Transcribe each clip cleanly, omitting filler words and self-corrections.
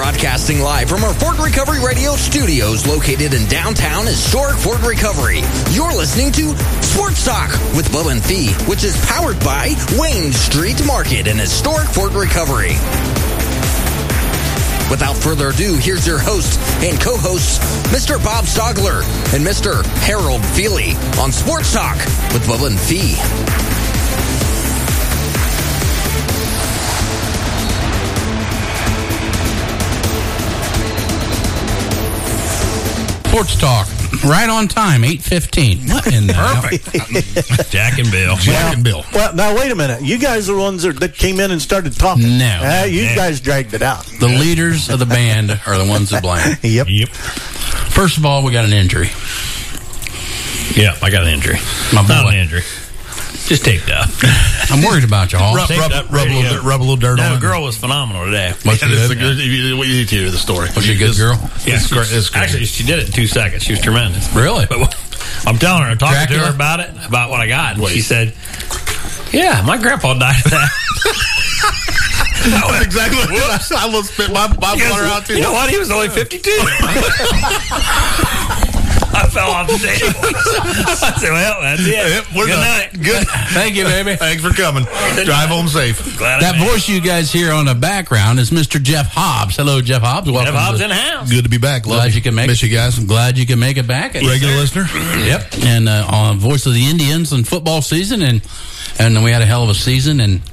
Broadcasting live from our Fort Recovery Radio studios located in downtown historic Fort Recovery. You're listening to Sports Talk with Bubba and Fee, which is powered by Wayne Street Market in historic Fort Recovery. Without further ado, here's your host and co-hosts, Mr. Bob Stogler and Mr. Harold Feely on Sports Talk with Bubba and Fee. Sports Talk, right on time, 8:15. What in the Perfect. Jack and Bill. Well, now, wait a minute. You guys are the ones that came in and started talking. No. You guys dragged it out. The leaders of the band are the ones that blame. Yep. First of all, we got an injury. Yeah, I got an injury. My boy. Not an injury. Just taped up. I'm worried about you, Hall. Rub a little dirt on it. The girl was phenomenal today. Was she good? You need to hear the story. Was she a good girl? Yeah, actually, she did it in 2 seconds. She was tremendous. Really? But I'm telling her, I'm talking Dracula? to her about what I got. And she said, yeah, my grandpa died of that. That was exactly what I almost spit my water out too. You know what? He was only 52. I fell off the table. I said, well, that's it. We're Good done. night. Good. Thank you, baby. Thanks for coming. Drive home safe. Glad That voice you guys hear on the background is Mr. Jeff Hobbs. Hello, Jeff Hobbs. Welcome. Jeff Hobbs in the house. Good to be back. Glad you can make Miss it. you guys. I'm glad you can make it back. Regular listener. Yep. And on Voice of the Indians and football season, and we had a hell of a season, and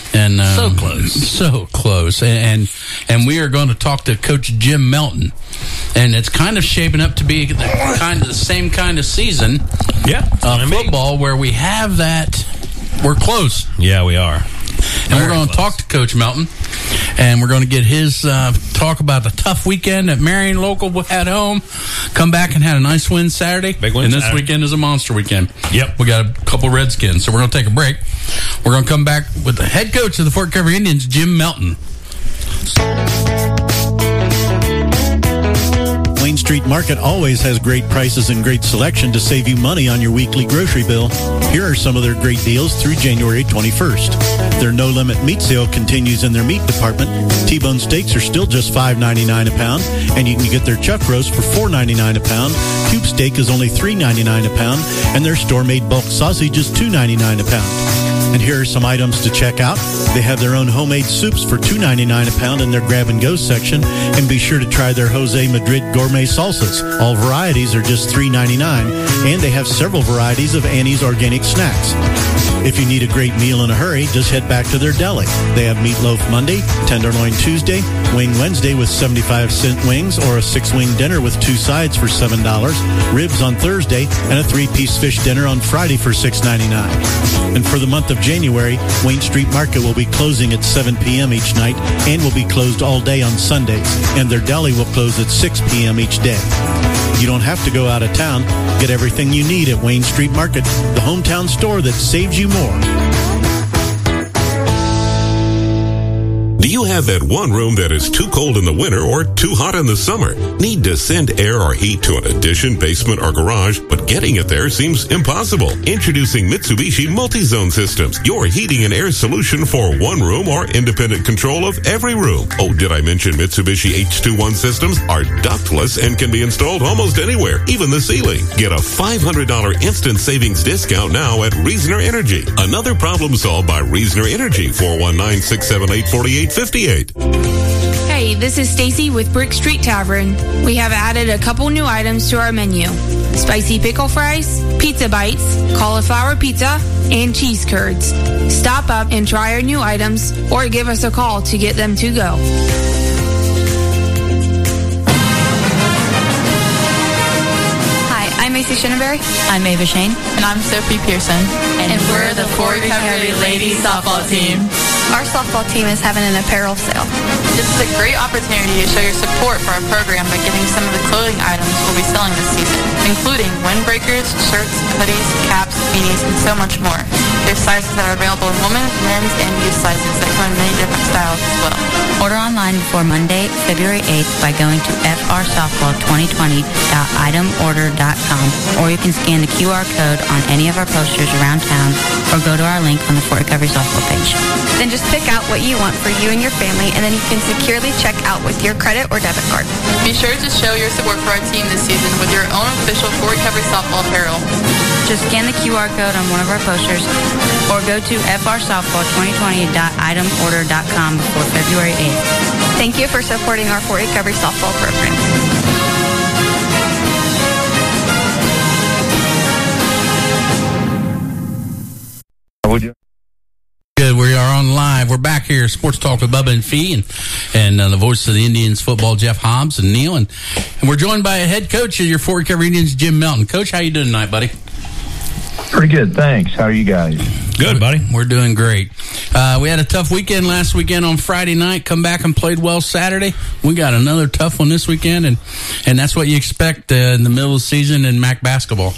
so close, and we are going to talk to Coach Jim Melton, and it's kind of shaping up to be the same kind of season, football where we have that. We're close. Yeah, we are. And we're going to talk to Coach Melton, and we're going to get his talk about the tough weekend that Marion Local had home. Come back and had a nice win Saturday. Big win and this Saturday. weekend is a monster weekend. Yep. We got a couple Redskins, so we're going to take a break. We're going to come back with the head coach of the Fort Recovery Indians, Jim Melton. Wayne Street Market always has great prices and great selection to save you money on your weekly grocery bill. Here are some of their great deals through January 21st. Their no-limit meat sale continues in their meat department. T-bone steaks are still just $5.99 a pound, and you can get their chuck roast for $4.99 a pound. Cube steak is only $3.99 a pound, and their store-made bulk sausage is $2.99 a pound. And here are some items to check out. They have their own homemade soups for $2.99 a pound in their grab-and-go section. And be sure to try their Jose Madrid gourmet salsas. All varieties are just $3.99. And they have several varieties of Annie's organic snacks. If you need a great meal in a hurry, just head back to their deli. They have meatloaf Monday, tenderloin Tuesday, wing Wednesday with 75-cent wings, or a 6-wing dinner with 2 sides for $7, ribs on Thursday, and a 3-piece fish dinner on Friday for $6.99. And for the month of January, Wayne Street Market will be closing at 7 p.m. each night and will be closed all day on Sundays. And their deli will close at 6 p.m. each day. You don't have to go out of town. Get everything you need at Wayne Street Market, the hometown store that saves you more. Do you have that one room that is too cold in the winter or too hot in the summer? Need to send air or heat to an addition, basement, or garage, but getting it there seems impossible? Introducing Mitsubishi Multi-Zone Systems, your heating and air solution for one room or independent control of every room. Oh, did I mention Mitsubishi H21 systems are ductless and can be installed almost anywhere, even the ceiling. Get a $500 instant savings discount now at Reasoner Energy. Another problem solved by Reasoner Energy, 419-678-4858. Hey, this is Stacy with Brick Street Tavern. We have added a couple new items to our menu. Spicy pickle fries, pizza bites, cauliflower pizza, and cheese curds. Stop up and try our new items or give us a call to get them to go. I'm Macy Shinneberry. I'm Ava Shane. And I'm Sophie Pearson. And we're the Fort Recovery Ladies Softball Team. Our softball team is having an apparel sale. This is a great opportunity to show your support for our program by getting some of the clothing items we'll be selling this season, including windbreakers, shirts, hoodies, caps, beanies, and so much more. There's sizes that are available in women's, men's, and youth sizes that come in many different styles as well. Order online before Monday, February 8th by going to frsoftball2020.itemorder.com, or you can scan the QR code on any of our posters around town or go to our link on the Fort Recovery softball page. Then just pick out what you want for you and your family, and then you can securely check out with your credit or debit card. Be sure to show your support for our team this season with your own official Fort Recovery softball apparel. Just scan the QR code on one of our posters or go to frsoftball2020.itemorder.com before February 8th. Thank you for supporting our Fort Recovery softball program. Good. We are on live. We're back here, Sports Talk with Bubba and Fee, and the voice of the Indians football, Jeff Hobbs and Neil, and we're joined by a head coach of your Fort Recovery Indians, Jim Melton. Coach, how you doing tonight, buddy? Pretty good, thanks. How are you guys? Good, buddy. We're doing great. We had a tough weekend last weekend on Friday night. Come back and played well Saturday. We got another tough one this weekend, and that's what you expect in the middle of the season in MAC basketball.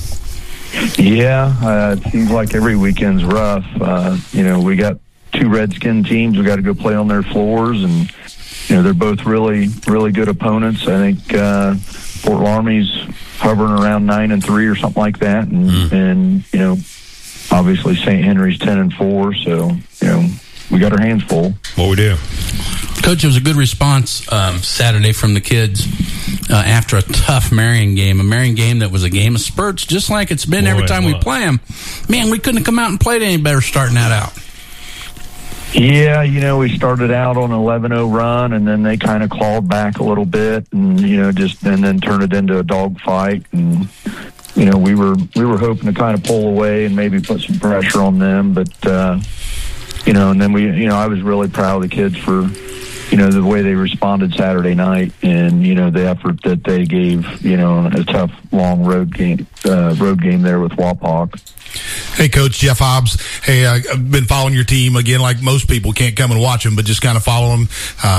Yeah, it seems like every weekend's rough. We got two Redskin teams. We got to go play on their floors, and they're both really, really good opponents. I think Fort Laramie's hovering around 9-3 or something like that, and obviously St. Henry's 10-4. So we got our hands full. What we do. Coach, it was a good response Saturday from the kids after a tough Marion game, that was a game of spurts, just like it's been every time we play them. Man, we couldn't have come out and played any better starting that out. Yeah, we started out on an 11-0 run, and then they kind of clawed back a little bit, and and then turned it into a dogfight. And we were hoping to kind of pull away and maybe put some pressure on them, but and then I was really proud of the kids for the way they responded Saturday night, and the effort that they gave a tough long road game there with Wapak. Hey, Coach, Jeff Hobbs. Hey, I've been following your team again, like most people can't come and watch them, but just kind of follow them.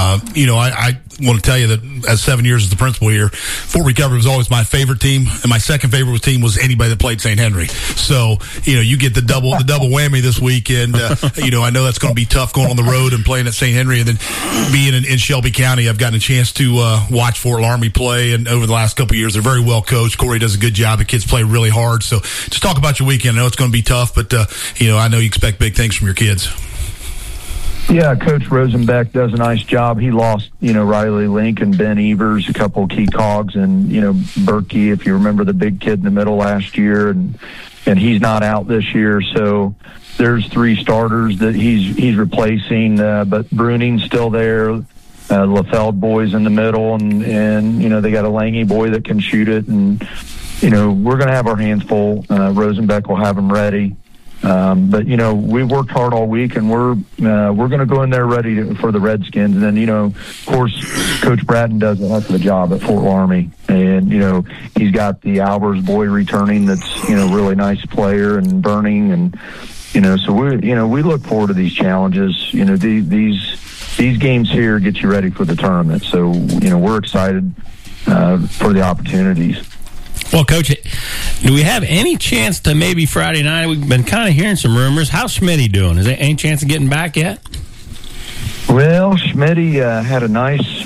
I want to tell you that as 7 years as the principal here, Fort Recovery was always my favorite team, and my second favorite team was anybody that played St. Henry. So, you get the double whammy this week, and I know that's going to be tough going on the road and playing at St. Henry, and then being in Shelby County. I've gotten a chance to watch Fort Laramie play, and over the last couple of years, they're very well coached. Corey does a good job. The kids play really hard. So, just talk about your weekend. I know it's going to be tough, but I know you expect big things from your kids. Yeah, Coach Rosenbeck does a nice job. He lost, Riley Link and Ben Evers, a couple of key cogs, and, Berkey, if you remember the big kid in the middle last year, and he's not out this year. So there's three starters that he's replacing, but Bruning's still there. LaFeld boys in the middle, and they got a Langy boy that can shoot it, and we're going to have our hands full. Rosenbeck will have them ready. But we worked hard all week, and we're going to go in there ready for the Redskins. And then of course, Coach Bratton does a heck of a job at Fort Laramie, and he's got the Albers boy returning. That's really nice player, and Burning, and so we look forward to these challenges. These games here get you ready for the tournament. So we're excited for the opportunities. Well, Coach, do we have any chance to maybe Friday night? We've been kind of hearing some rumors. How's Schmitty doing? Is there any chance of getting back yet? Well, Schmitty had a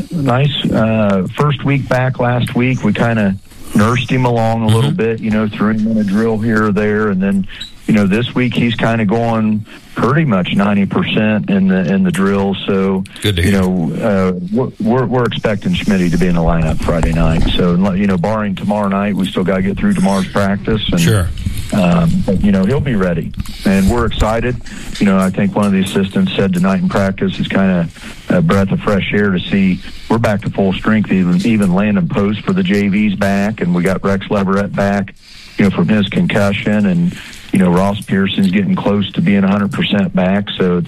nice first week back last week. We kind of nursed him along a little bit, threw him in a drill here or there, and then this week he's kind of going pretty much 90% in the drill. So good to hear. We're expecting Schmitty to be in the lineup Friday night. So barring tomorrow night, we still got to get through tomorrow's practice. And, sure. But he'll be ready, and we're excited. I think one of the assistants said tonight in practice is kind of a breath of fresh air to see we're back to full strength. Even Landon Post for the JV's back, and we got Rex Leverett back, from his concussion, and Ross Pearson's getting close to being 100% back. So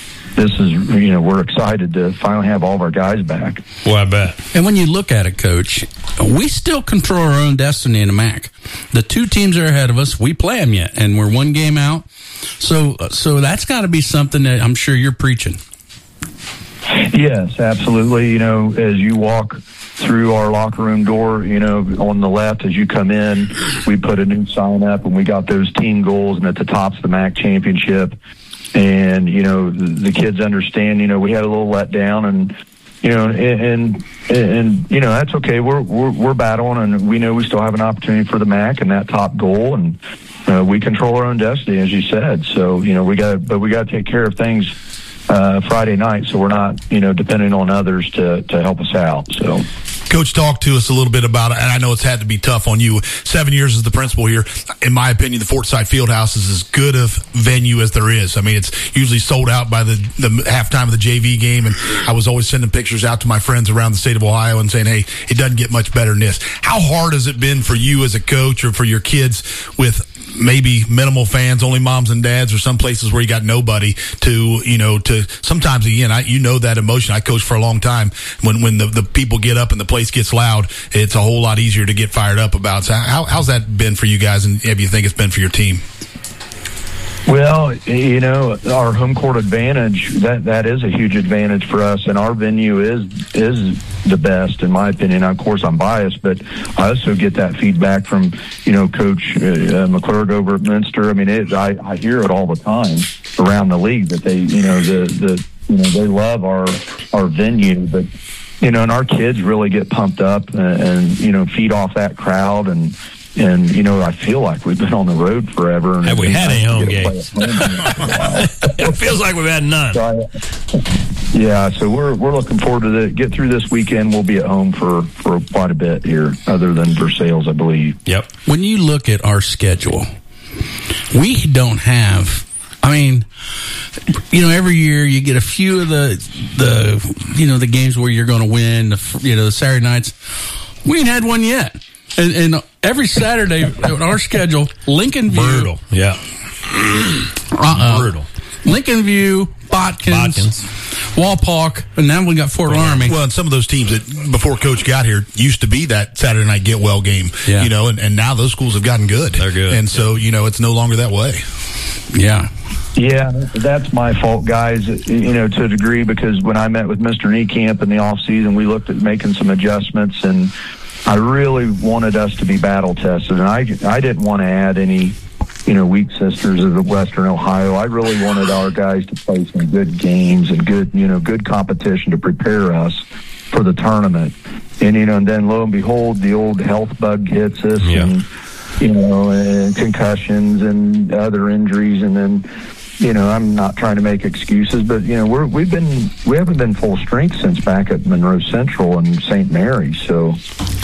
we're excited to finally have all of our guys back. Well, I bet. And when you look at it, Coach, we still control our own destiny in the MAC. The two teams are ahead of us. We play them yet, and we're one game out. So that's got to be something that I'm sure you're preaching. Yes, absolutely. As you walk through our locker room door, on the left as you come in, we put a new sign up, and we got those team goals, and at the top's the MAC championship. And, the kids understand, we had a little letdown, and, that's okay. We're battling, and we know we still have an opportunity for the MAC and that top goal, and we control our own destiny, as you said. So, we got to take care of things Friday night, so we're not, depending on others to help us out. So, Coach, talk to us a little bit about it, and I know it's had to be tough on you. 7 years as the principal here. In my opinion, the Forsyth Fieldhouse is as good of venue as there is. I mean, it's usually sold out by the halftime of the JV game, and I was always sending pictures out to my friends around the state of Ohio and saying, hey, it doesn't get much better than this. How hard has it been for you as a coach or for your kids with maybe minimal fans, only moms and dads, or some places where you got nobody to sometimes, again, that emotion. I coached for a long time. When the people get up and the place gets loud, it's a whole lot easier to get fired up about. So how's that been for you guys, and how do you think it's been for your team? Well, our home court advantage, that is a huge advantage for us, and our venue is the best, in my opinion. Of course, I'm biased, but I also get that feedback from, Coach McClurg over at Minster. I mean, I hear it all the time around the league that they, they love our venue, but, and our kids really get pumped up and feed off that crowd, and I feel like we've been on the road forever. And have we had any home games? It feels like we've had none. So we're looking forward to get through this weekend. We'll be at home for quite a bit here, other than Versailles, I believe. Yep. When you look at our schedule, we don't have. I mean, every year you get a few of the games where you're going to win. The Saturday nights, we ain't had one yet. And every Saturday on our schedule, Lincoln View. Brutal. Yeah. Brutal. Lincoln View, Botkins, Walpock, and now we got Fort Army. Well, and some of those teams that before Coach got here used to be that Saturday night get well game, and now those schools have gotten good. They're good. And so, it's no longer that way. Yeah. Yeah, that's my fault, guys, to a degree, because when I met with Mr. Niekamp in the off season, we looked at making some adjustments, and I really wanted us to be battle tested, and I didn't want to add any, weak sisters of Western Ohio. I really wanted our guys to play some good games and good competition to prepare us for the tournament. And, and then lo and behold, the old health bug hits us, and, and concussions and other injuries, and then, I'm not trying to make excuses, but we haven't been full strength since back at Monroe Central and St. Mary's. So,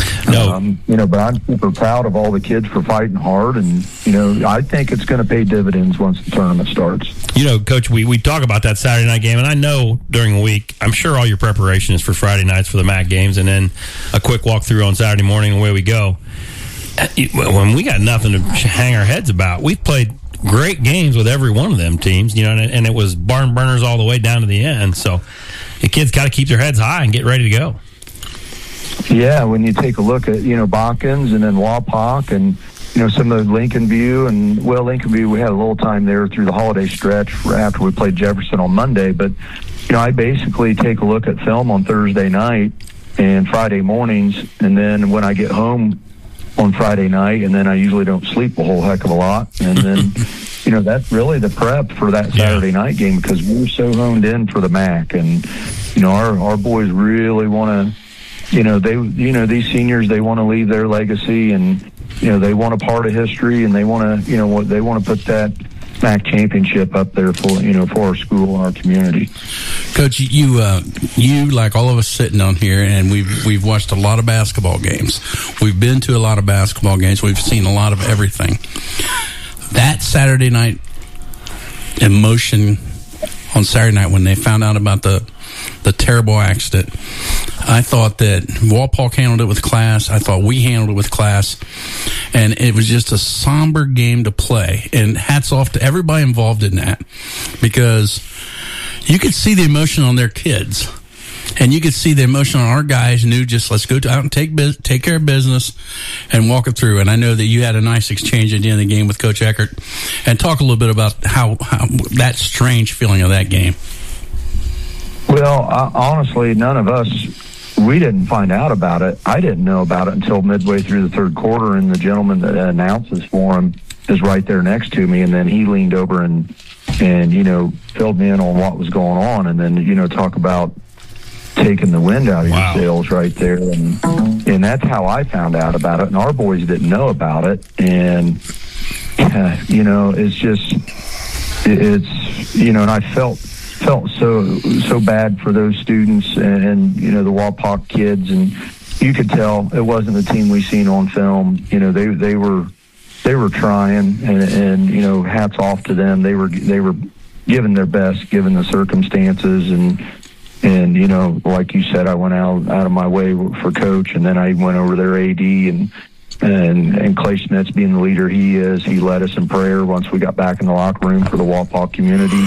but I'm super proud of all the kids for fighting hard, and I think it's going to pay dividends once the tournament starts. Coach, we talk about that Saturday night game, and I know during the week, I'm sure all your preparation is for Friday nights for the MAC games, and then a quick walkthrough on Saturday morning, and away we go. When we got nothing to hang our heads about, we've played great games with every one of them teams, and it was barn burners all the way down to the end. So the kids got to keep their heads high and get ready to go. Yeah, when you take a look at, Botkins and then Wapak and, some of the Lincoln View, and, Lincoln View, we had a little time there through the holiday stretch after we played Jefferson on Monday. But, I basically take a look at film on Thursday night and Friday mornings, and then when I get home on Friday night, and then I usually don't sleep a whole heck of a lot. And then, that's really the prep for that Saturday night game, because we're so honed in for the MAC. And, our boys really want to, these seniors, they want to leave their legacy, and, they want a part of history, and they want to, they want to put that MAC championship up there for, for our school and our community. Coach, you like all of us sitting on here, and we've watched a lot of basketball games. We've been to a lot of basketball games. We've seen a lot of everything. That Saturday night emotion on Saturday night when they found out about the terrible accident, I thought that Walpock handled it with class. I thought we handled it with class. And it was just a somber game to play. And hats off to everybody involved in that, because you could see the emotion on their kids. And you could see the emotion on our guys knew just let's go out and take care of business and walk it through. And I know that you had a nice exchange at the end of the game with Coach Eckert. And talk a little bit about how that strange feeling of that game. Well, honestly, none of us, we didn't find out about it. I didn't know about it until midway through the third quarter, and the gentleman that announces for him is right there next to me, and then he leaned over and filled me in on what was going on, and then talk about taking the wind out of your sails right there, and that's how I found out about it. And our boys didn't know about it, and and I felt so bad for those students and the Wapak kids, and you could tell it wasn't the team we seen on film. They were trying, and hats off to them. They were giving their best given the circumstances, and like you said, I went out of my way for Coach, and then I went over their AD and Clay Smith's being the leader he is. He led us in prayer once we got back in the locker room for the Wapak community,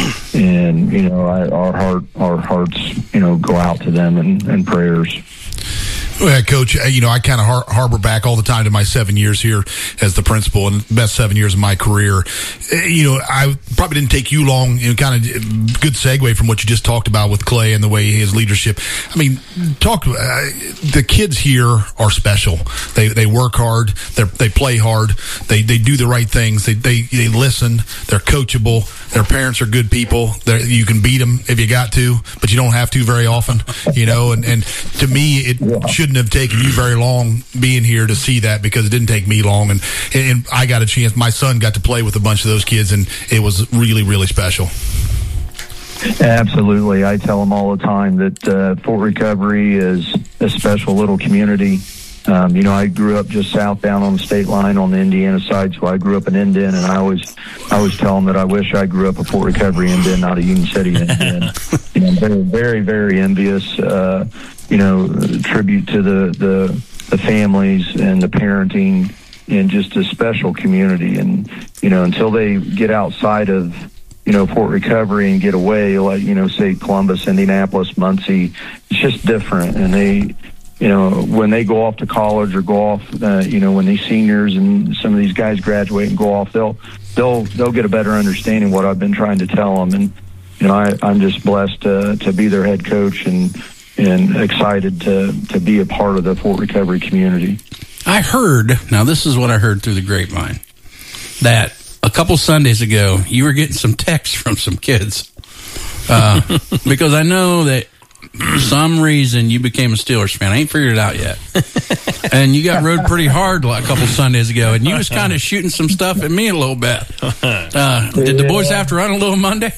and our hearts go out to them in prayers. Well, Coach, I kind of harbor back all the time to my 7 years here as the principal, and the best 7 years of my career. I probably didn't take you long, kind of good segue from what you just talked about with Clay and the way his leadership. I mean, the kids here are special. They work hard. They play hard. They do the right things. They listen. They're coachable. Their parents are good people. You can beat them if you got to, but you don't have to very often, and to me, it shouldn't have taken you very long being here to see that, because it didn't take me long, and I got a chance. My son got to play with a bunch of those kids, and it was really, really special. Absolutely. I tell them all the time that Fort Recovery is a special little community. I grew up just south down on the state line on the Indiana side, so I grew up in Indian, and I always tell them that I wish I grew up a Fort Recovery Indian, not a Union City Indian. I'm very, very envious. Tribute to the families and the parenting, and just a special community. And until they get outside of Fort Recovery and get away, like say Columbus, Indianapolis, Muncie, it's just different. And they when they go off to college or go off, when these seniors and some of these guys graduate and go off, they'll get a better understanding of what I've been trying to tell them. And I'm just blessed to be their head coach and excited to be a part of the Fort Recovery community. I heard, now this is what I heard through the grapevine, that a couple Sundays ago you were getting some texts from some kids, because I know that for some reason you became a Steelers fan. I ain't figured it out yet. And you got rode pretty hard a couple Sundays ago, and you was kind of shooting some stuff at me a little bit. Did the boys have to run a little Monday?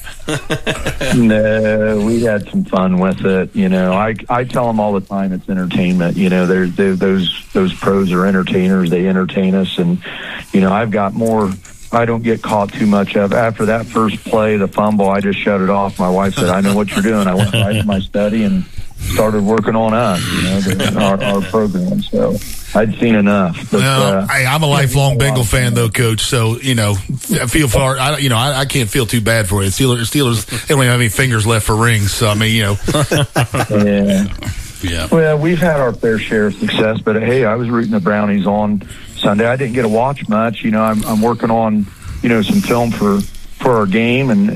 No, we had some fun with it. I tell them all the time it's entertainment. Those pros are entertainers. They entertain us, and I've got more. I don't get caught too much of. After that first play, the fumble, I just shut it off. My wife said, "I know what you're doing." I went right to my study and started working on us, our program. So I'd seen enough. But, I'm a lifelong Bengal fan, though, Coach. So I feel far. I can't feel too bad for you. Steelers, they don't even have any fingers left for rings. So Yeah. Yeah. Well, we've had our fair share of success, but hey, I was rooting the Brownies on Sunday. I didn't get to watch much. I'm working on some film for our game, and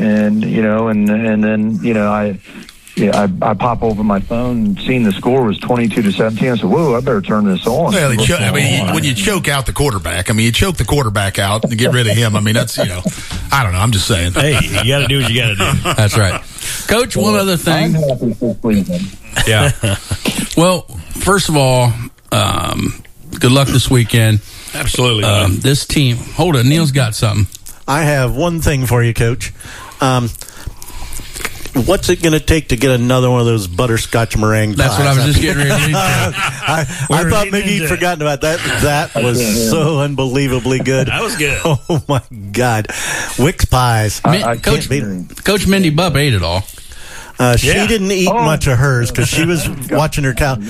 then I pop over my phone and seeing the score was 22-17. I said, "Whoa, I better turn this on." Well, when you choke out the quarterback, you choke the quarterback out and get rid of him. That's I don't know. I'm just saying. Hey, you got to do what you got to do. That's right, Coach. One other thing. I'm happy for Cleveland. Yeah. Well, first of all, good luck this weekend. Absolutely. This team. Hold on, Neil's got something. I have one thing for you, Coach. What's it going to take to get another one of those butterscotch meringue pies? That's what I was just getting ready to do. I thought maybe you'd forgotten about that. That was so unbelievably good. That was good. Oh, my God. Wicks pies. Coach Mindy Bupp ate it all. She didn't eat much of hers because she was watching her cow.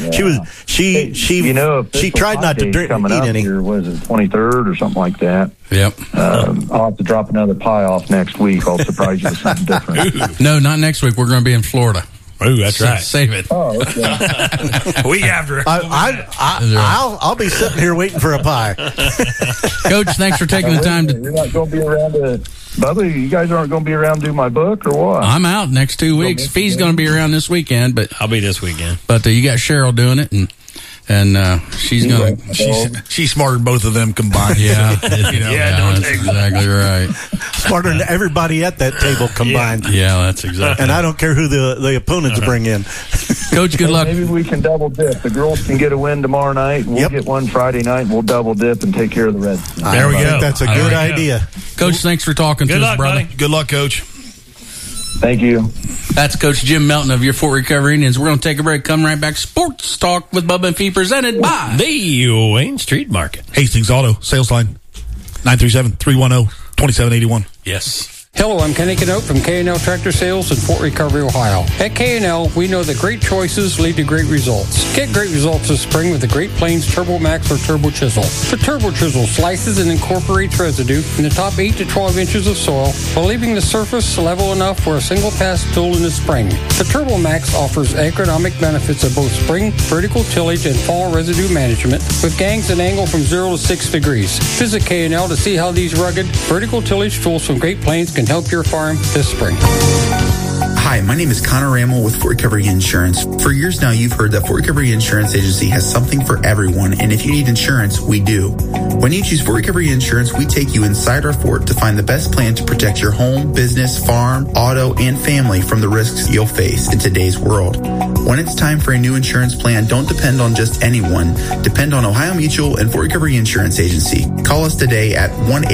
She tried not to eat any. Here, was it 23rd or something like that? Yep. I'll have to drop another pie off next week. I'll surprise you with something different. No, not next week. We're going to be in Florida. Oh, that's right. Save it. Oh, okay. Week after. I'll be sitting here waiting for a pie. Coach, thanks for taking the time to. You're not going to be around to Bubba, you guys aren't going to be around to do my book or what? I'm out next 2 weeks. Fee's going to be around this weekend, but I'll be this weekend. But you got Cheryl doing it, and she's going to. She's smarter than both of them combined. Yeah, that's exactly right. Smarter than everybody at that table combined. Yeah, that's exactly. And I don't care who the opponents bring in. Coach, good luck. Maybe we can double dip. The girls can get a win tomorrow night. We'll get one Friday night, and we'll double dip and take care of the Reds. There we go. I think that's a good idea. Coach, thanks for talking to us, brother. Buddy. Good luck, Coach. Thank you. That's Coach Jim Melton of your Fort Recovery Indians. We're going to take a break. Come right back. Sports Talk with Bubba and Fee presented by the Wayne Street Market. Hastings Auto, sales line, 937-310-2781. Yes. Hello, I'm Kenny Canote from K&L Tractor Sales in Fort Recovery, Ohio. At K&L, we know that great choices lead to great results. Get great results this spring with the Great Plains Turbo Max or Turbo Chisel. The Turbo Chisel slices and incorporates residue in the top 8 to 12 inches of soil while leaving the surface level enough for a single pass tool in the spring. The Turbo Max offers agronomic benefits of both spring, vertical tillage, and fall residue management with gangs that angle from 0 to 6 degrees. Visit K&L to see how these rugged, vertical tillage tools from Great Plains can help your farm this spring. Hi, my name is Connor Rammel with Fort Recovery Insurance. For years now, you've heard that Fort Recovery Insurance Agency has something for everyone, and if you need insurance, we do. When you choose Fort Recovery Insurance, we take you inside our fort to find the best plan to protect your home, business, farm, auto, and family from the risks you'll face in today's world. When it's time for a new insurance plan, don't depend on just anyone. Depend on Ohio Mutual and Fort Recovery Insurance Agency. Call us today at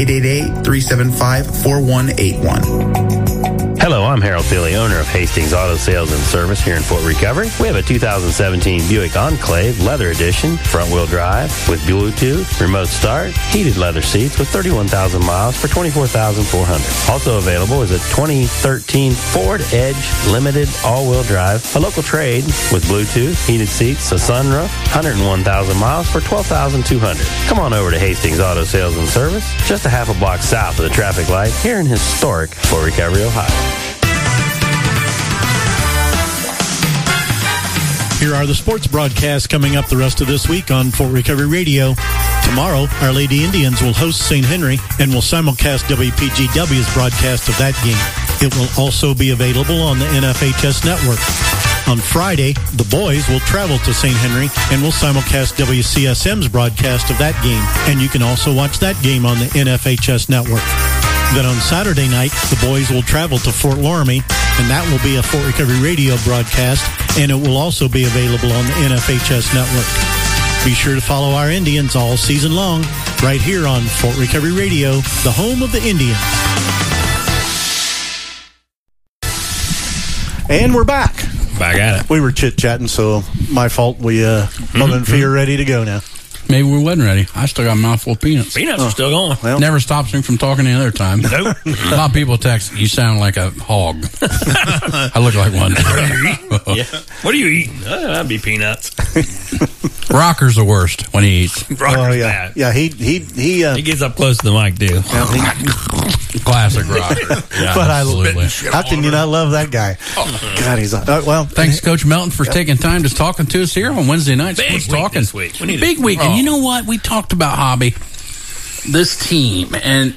1-888-375-4181. Hello, I'm Harold Philly, owner of Hastings Auto Sales and Service here in Fort Recovery. We have a 2017 Buick Enclave Leather Edition, front-wheel drive with Bluetooth, remote start, heated leather seats with 31,000 miles for $24,400. Also available is a 2013 Ford Edge Limited all-wheel drive, a local trade with Bluetooth, heated seats, a sunroof, 101,000 miles for $12,200. Come on over to Hastings Auto Sales and Service, just a half a block south of the traffic light here in historic Fort Recovery, Ohio. Here are the sports broadcasts coming up the rest of this week on Fort Recovery Radio. Tomorrow, Our Lady Indians will host St. Henry and will simulcast WPGW's broadcast of that game. It will also be available on the NFHS network. On Friday, the boys will travel to St. Henry and will simulcast WCSM's broadcast of that game. And you can also watch that game on the NFHS network. Then on Saturday night, the boys will travel to Fort Loramie, and that will be a Fort Recovery Radio broadcast, and it will also be available on the NFHS network. Be sure to follow our Indians all season long, right here on Fort Recovery Radio, the home of the Indians. And we're back. Back at it. We were chit-chatting, so my fault. Bubba and Fee are ready to go now. Maybe we wasn't ready. I still got a mouthful of peanuts. Peanuts are still going. Well, never stops me from talking any other time. Nope. A lot of people text, you sound like a hog. I look like one. Yeah. What are you eating? That'd be peanuts. Rocker's the worst when he eats. Rocker's bad. Yeah, he gets up close to the mic, too. Classic Rocker. Yeah, but absolutely. How can you not love that guy? God, he's well. Thanks, Coach Melton, for taking time to talking to us here on Wednesday night. Big week talking this week. Big week. And you know what? We talked about Hobby, this team, and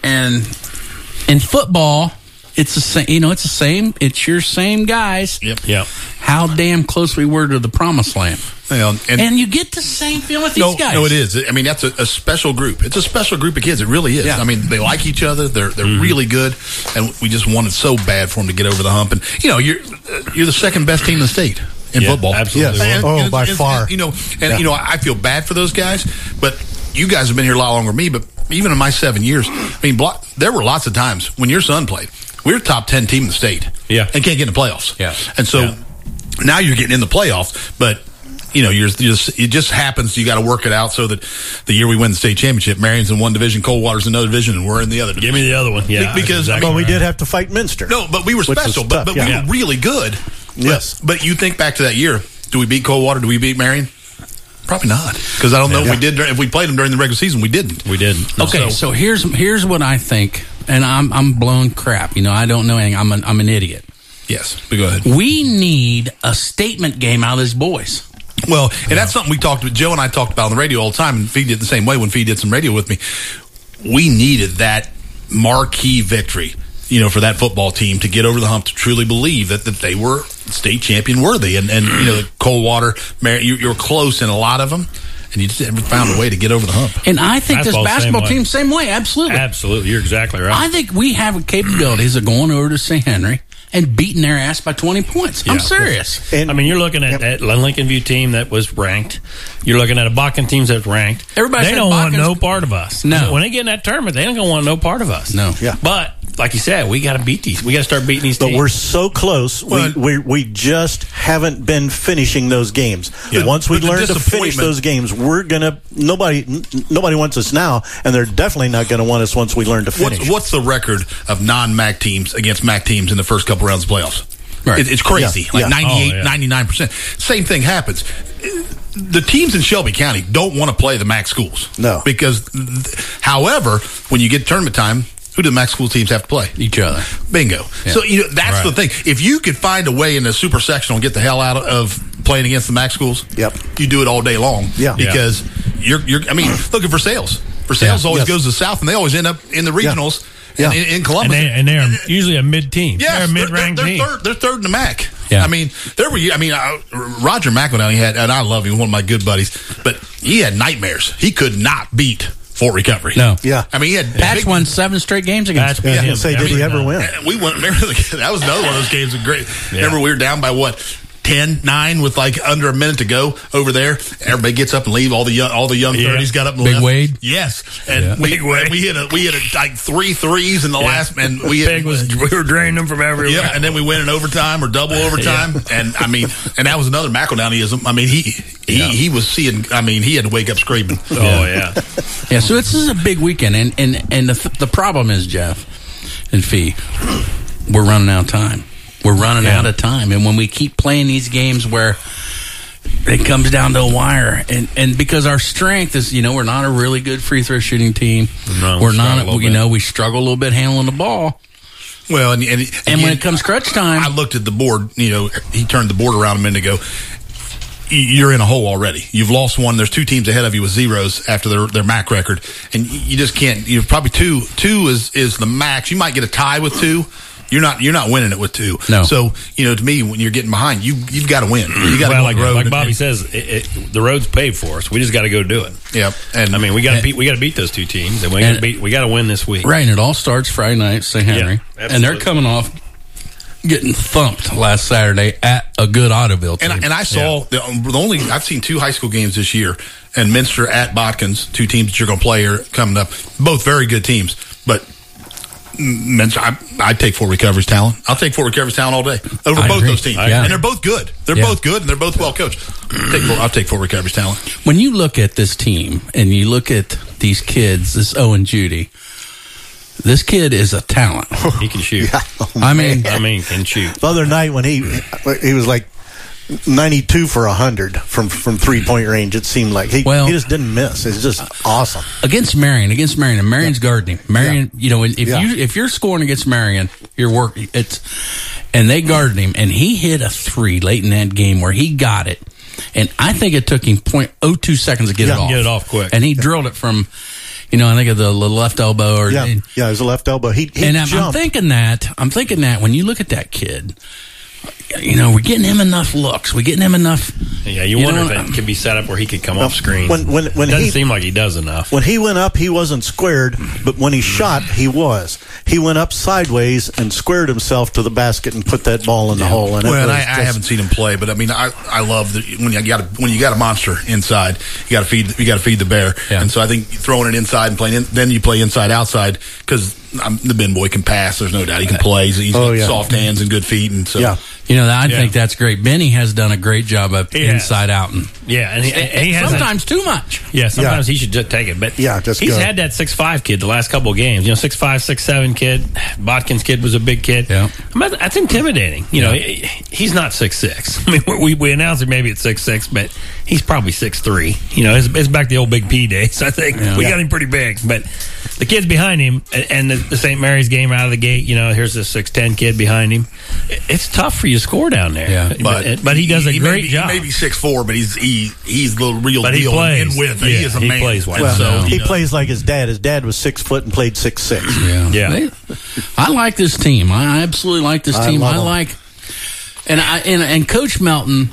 in football, it's the same. You know, it's the same. It's your same guys. Yep. How damn close we were to the promised land. Well, and you get the same feeling with these guys. No, it is. I mean, that's a special group. It's a special group of kids. It really is. Yeah. I mean, they like each other. They're really good, and we just wanted so bad for them to get over the hump. And you know, you're the second best team in the state in football. Absolutely. Yes. By far. I feel bad for those guys, but you guys have been here a lot longer than me. But even in my 7 years, I mean, there were lots of times when your son played. We were top 10 team in the state. Yeah. And can't get in the playoffs. Yeah. And so now you're getting in the playoffs, but you know, it just happens. You got to work it out so that the year we win the state championship, Marion's in one division, Coldwater's in another division, and we're in the other division. Give me the other one. Yeah. Because exactly we did have to fight Minster. No, but we were special. But we were really good. Yes. But you think back to that year. Do we beat Coldwater? Do we beat Marion? Probably not. Because I don't know if we did. If we played them during the regular season, we didn't. We didn't. Okay, so here's what I think, and I'm blowing crap. You know, I don't know anything. I'm an idiot. Yes, but go ahead. We need a statement game out of these boys. Well, and that's something Joe and I talked about on the radio all the time, and Fee did the same way when Fee did some radio with me. We needed that marquee victory for that football team to get over the hump, to truly believe that they were state champion worthy. And Coldwater, you're close in a lot of them, and you just haven't found a way to get over the hump. And I think this basketball team, same way. Absolutely. You're exactly right. I think we have capabilities of going over to St. Henry and beating their ass by 20 points. I'm serious. And, you're looking at a Lincoln View team that was ranked. You're looking at a Bakken team that's ranked. They don't want no part of us. No. When they get in that tournament, they don't going to want no part of us. No. Yeah. But, like you said, we got to beat these. We got to start beating these teams. But we're so close. We just haven't been finishing those games. Yeah. Once we learn to finish those games, we're going to – nobody wants us now, and they're definitely not going to want us once we learn to finish. What's the record of non-MAC teams against MAC teams in the first couple rounds of playoffs? Right. It's crazy. 98, 99%. Same thing happens. The teams in Shelby County don't want to play the MAC schools. No. Because, however, when you get tournament time, who do the MAC school teams have to play? Each other. Bingo. Yeah. So that's the thing. If you could find a way in the super sectional and get the hell out of playing against the MAC schools, you do it all day long. Yeah. Because you're looking for sales. For sales always goes to the south, and they always end up in the regionals. Yeah. In Columbus. And they're usually a mid-team. Yeah, they're a mid-ranked team. They're third in the MAC. Yeah. Roger McEldowney had, and I love him, one of my good buddies, but he had nightmares. He could not beat Fort Recovery. No. Yeah. He had Patch won 7 straight games against him. Did he ever win? We won. Remember, that was another one of those games. Great. Yeah. Remember, we were down by 10-9 with under a minute to go over there. Everybody gets up and leave. All the young 30s got up and Big left. Wade. Yes, and we hit like 3 threes in the last. And we were draining them from everywhere. Yeah, and then we win in overtime or double overtime. And and that was another McEldowneyism. He was seeing. He had to wake up screaming. Oh yeah. Yeah. So this is a big weekend, and the problem is, Jeff and Fee, we're running out of time. We're running out of time, and when we keep playing these games where it comes down to a wire, and because our strength is, we're not a really good free throw shooting team. No, we're not. We struggle a little bit handling the ball. Well, and when it comes crunch time, I looked at the board. He turned the board around a minute ago. You're in a hole already. You've lost one. There's 2 teams ahead of you with zeros after their MAC record, and you just can't. Probably two is the max. You might get a tie with 2. You're not winning it with 2. No. So to me, when you're getting behind, you've got to win. You got to like Bobby says, the road's paved for us. We just got to go do it. Yep. And we got to beat those 2 teams, and we got to win this week. Right. And it all starts Friday night, St. Henry, and they're coming off getting thumped last Saturday at a good Ottoville team. And I saw I've seen 2 high school games this year, and Minster at Botkins, 2 teams that you're going to play are coming up. Both very good teams, but. I'd take Fort Recovery's talent. I'll take Fort Recovery's talent all day over both those teams. And they're both good. They're both good, and they're both well coached. I'll take Fort Recovery's talent. When you look at this team and you look at these kids, this Owen Judy, this kid is a talent. He can shoot. Can shoot. The other night when he was like 92 for 100 from 3-point range. It seemed like he just didn't miss. It's just awesome. Against Marion, and Marion's guarding him. Marion, if you're scoring against Marion, you're working. And they guarded him, and he hit a 3 late in that game where he got it, and I think it took him 0.02 seconds to get it off. Get it off quick, and he drilled it from. I think of the left elbow. It was a left elbow. He jumped. I'm thinking that when you look at that kid. We're getting him enough looks. We're getting him enough. Yeah, you wonder if that could be set up where he could come off screen. When it doesn't seem like he does enough. When he went up, he wasn't squared, but when he shot, he was. He went up sideways and squared himself to the basket and put that ball in the hole. And I haven't seen him play, but I love when you got a monster inside, you got to feed the bear. Yeah. And so I think throwing it inside and playing then you play inside outside because the Ben boy can pass. There's no doubt he can play. He's got soft hands and good feet, and so I think that's great. Benny has done a great job of inside out, and he has sometimes too much. Yeah, sometimes he should just take it. But he's had that 6'5" kid the last couple of games. 6'5", 6'7" kid. Botkins kid was a big kid. Yeah, that's intimidating. He's not 6'6". We announced him maybe at 6'6", but he's probably 6'3". It's back to the old Big P days. I think we got him pretty big, but the kids behind him and the St. Mary's game out of the gate. Here's this 6'10" kid behind him. It's tough for you to score down there. Yeah, but he does a great job. He may be 6'4", but he's he's the real but deal. He plays. He is a man. He plays well. Well, he plays like his dad. His dad was 6 foot and played 6'6". Yeah. I like this team. I absolutely like this team. I like, and Coach Melton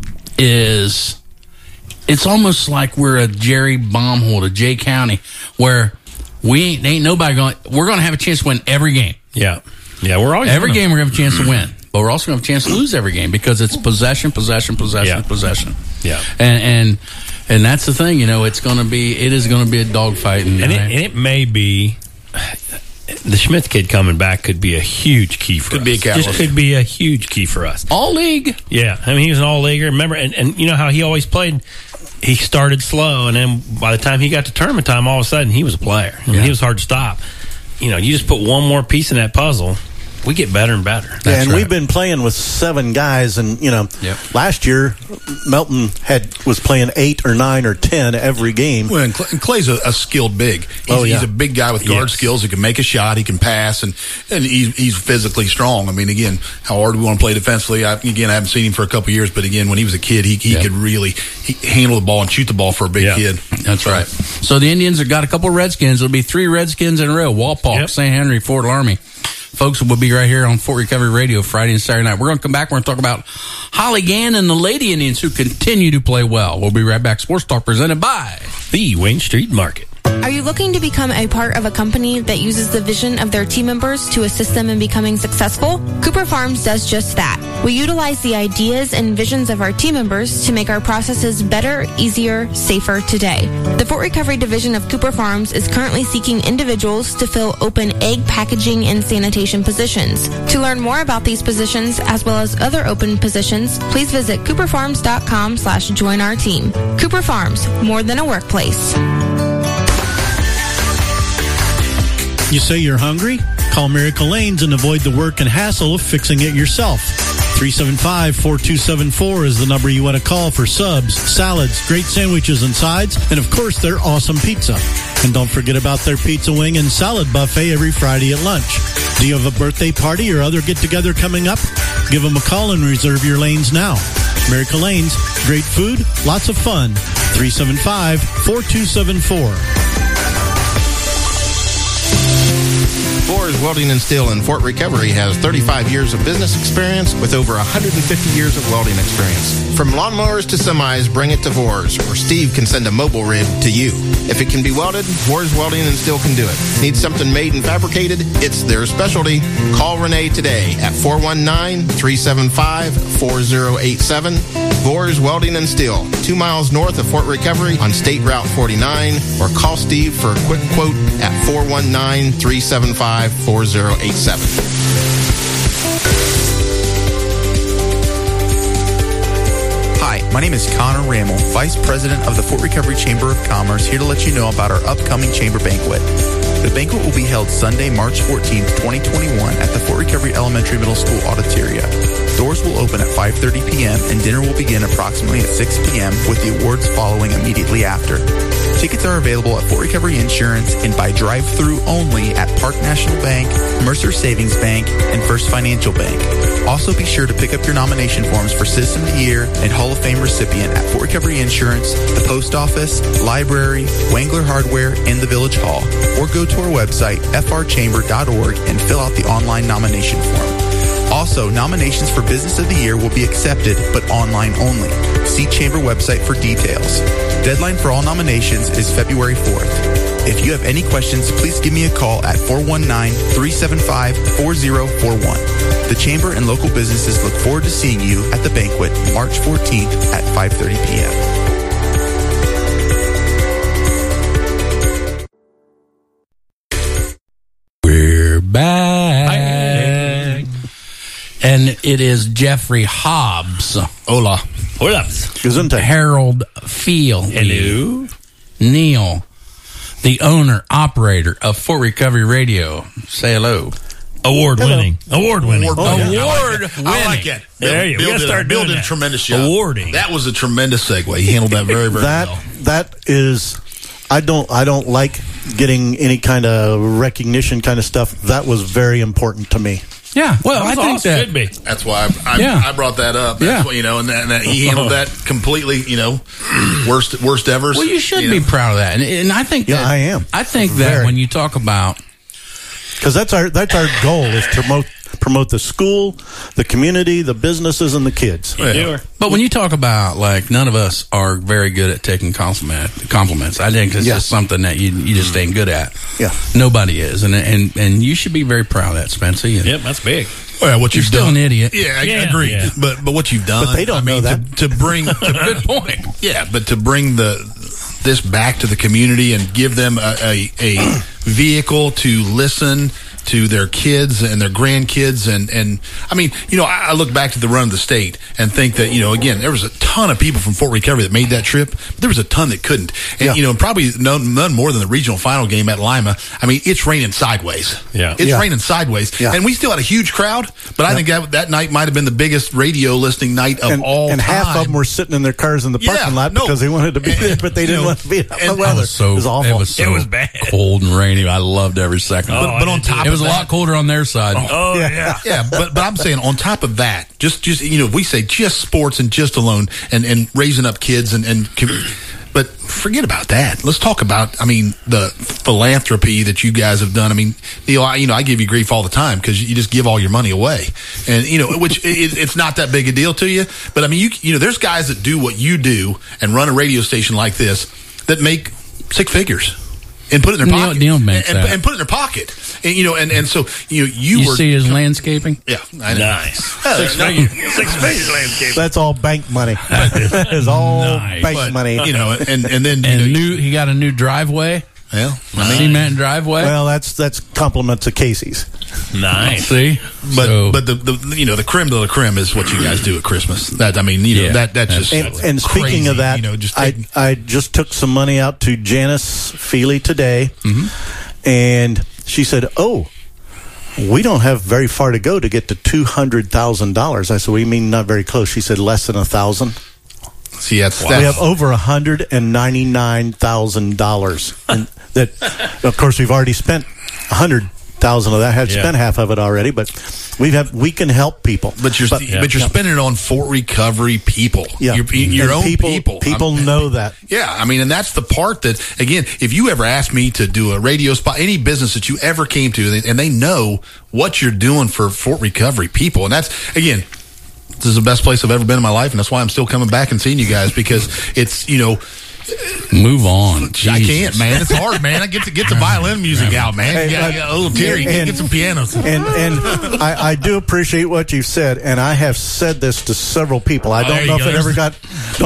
is. It's almost like we're a Jerry Baumholtz, a Jay County, where we ain't nobody going. We're going to have a chance to win every game. Yeah, we're always every game we're going to have a chance to win, but we're also going to have a chance to lose every game because it's possession. Yeah, and that's the thing. It's going to be. It is going to be a dogfight, and it may be. The Schmidt kid coming back could be a huge key for us. Could be a catalyst. Just could be a huge key for us. All league. Yeah. I mean, he was an all-leaguer. Remember, and you know how he always played? He started slow, and then by the time he got to tournament time, all of a sudden, he was a player. I mean, he was hard to stop. You just put one more piece in that puzzle, we get better and better. And we've been playing with 7 guys, and last year Melton was playing 8 or 9 or 10 every game. Well, and Clay's a skilled big. He's a big guy with guard skills. He can make a shot. He can pass, and he's physically strong. I mean, again, how hard do we want to play defensively? I haven't seen him for a couple of years, but again, when he was a kid, he could really handle the ball and shoot the ball for a big kid. That's right. So the Indians have got a couple of Redskins. It'll be 3 Redskins in a row: Walpock, St. Henry, Fort Alarmy. Folks, we'll be right here on Fort Recovery Radio Friday and Saturday night. We're going to come back. We're going to talk about Holly Gann and the Lady Indians who continue to play well. We'll be right back. Sports Talk presented by the Wayne Street Market. Are you looking to become a part of a company that uses the vision of their team members to assist them in becoming successful? Cooper Farms does just that. We utilize the ideas and visions of our team members to make our processes better, easier, safer today. The Fort Recovery Division of Cooper Farms is currently seeking individuals to fill open egg packaging and sanitation positions. To learn more about these positions, as well as other open positions, please visit cooperfarms.com/join our team. Cooper Farms, more than a workplace. You say you're hungry? Call Miracle Lanes and avoid the work and hassle of fixing it yourself. 375-4274 is the number you want to call for subs, salads, great sandwiches and sides, and of course their awesome pizza. And don't forget about their pizza wing and salad buffet every Friday at lunch. Do you have a birthday party or other get-together coming up? Give them a call and reserve your lanes now. Miracle Lanes, great food, lots of fun. 375-4274. Boers Welding and Steel in Fort Recovery has 35 years of business experience with over 150 years of welding experience. From lawnmowers to semis, bring it to Boers, or Steve can send a mobile rig to you. If it can be welded, Boers Welding and Steel can do it. Need something made and fabricated? It's their specialty. Call Renee today at 419-375-4087. Boers Welding and Steel, 2 miles north of Fort Recovery on State Route 49, or call Steve for a quick quote at 419-375-4087. Hi, my name is Connor Rammel, Vice President of the Fort Recovery Chamber of Commerce, here to let you know about our upcoming chamber banquet. The banquet will be held Sunday, March 14th, 2021 at the Fort Recovery Elementary Middle School Auditoria. Doors will open at 5:30 p.m. and dinner will begin approximately at 6 p.m. with the awards following immediately after. Tickets are available at Fort Recovery Insurance and by drive-through only at Park National Bank, Mercer Savings Bank, and First Financial Bank. Also be sure to pick up your nomination forms for Citizen of the Year and Hall of Fame recipient at Fort Recovery Insurance, the Post Office, Library, Wangler Hardware, and the Village Hall. Or go to our website, frchamber.org, and fill out the online nomination form. Also, nominations for Business of the Year will be accepted, but online only. See Chamber website for details. Deadline for all nominations is February 4th. If you have any questions, please give me a call at 419-375-4041. The Chamber and local businesses look forward to seeing you at the banquet March 14th at 5:30 p.m. We're back. And it is Jeffrey Hobbs. Hola. Hola. Gesundheit. Harold Field. Hello. Neil, the owner, operator of Fort Recovery Radio. Say hello. Award-winning. Award-winning. I like it. There you go. Building a tremendous job. Awarding. That was a tremendous segue. He handled that very, very well. That is, I don't like getting any kind of recognition kind of stuff. That was very important to me. Yeah, well, I think that should be. That's why I brought that up. That's what, and that he handled that completely. Worst ever. Well, you should be proud of that, and I think that I am. I think that when you talk about, because that's our goal is to promote the school, the community, the businesses, and the kids. But when you talk about, like, none of us are very good at taking compliments. I think it's just something that you just ain't good at. Yeah, nobody is, and you should be very proud of that, Spencer. Yep, that's big. Well, what you've still done, an idiot. Yeah, I agree. Yeah. But what you've done, but they don't know that. To bring good point. Yeah, but to bring this back to the community and give them a vehicle to listen to their kids and their grandkids. And I mean, I look back to the run of the state and think that, again, there was a ton of people from Fort Recovery that made that trip, but there was a ton that couldn't. And, probably none more than the regional final game at Lima. I mean, it's raining sideways. Yeah. It's raining sideways. Yeah. And we still had a huge crowd, but I think that night might have been the biggest radio listening night of all time. And half of them were sitting in their cars in the parking lot because they wanted to be there, but they didn't want to be out in the weather. It was awful. It was bad. Cold and rainy. I loved every second. But on top of it was a lot colder on their side. Oh yeah. Yeah, but I'm saying on top of that, just we say just sports and just alone and raising up kids and but forget about that. Let's talk about, the philanthropy that you guys have done. I mean, Neil, I give you grief all the time because you just give all your money away, and which it's not that big a deal to you. But I mean, there's guys that do what you do and run a radio station like this that make six figures. And put it in their pocket. Neil makes that. And put it in their pocket. And so, you see his landscaping? Yeah. I know. Nice. Six figures landscaping. That's all bank money. It's all bank money. And then. He got a new driveway. Yeah. Cement driveway. Well, that's compliments of Casey's. Nice. See? But the creme de la creme is what you guys do at Christmas. That's just and speaking crazy, of that, I just took some money out to Janice Feely today, and she said, "Oh, we don't have very far to go to get to $200,000." I said, "We mean not very close." She said, "Less than 1,000." See, we have over $199,000, and that, of course, we've already spent 100,000 of that. Have spent half of it already, but we can help people. But you're spending it on Fort Recovery people. Yeah, your own people. People know that. Yeah, and that's the part that, again, if you ever asked me to do a radio spot, any business that you ever came to, and they know what you're doing for Fort Recovery people, and that's, again, this is the best place I've ever been in my life, and that's why I'm still coming back and seeing you guys, because it's, move on. I can't, man. It's hard, man. I get the violin music out, man. A little Terry, get some pianos. And I do appreciate what you've said, and I have said this to several people. I don't know if it ever got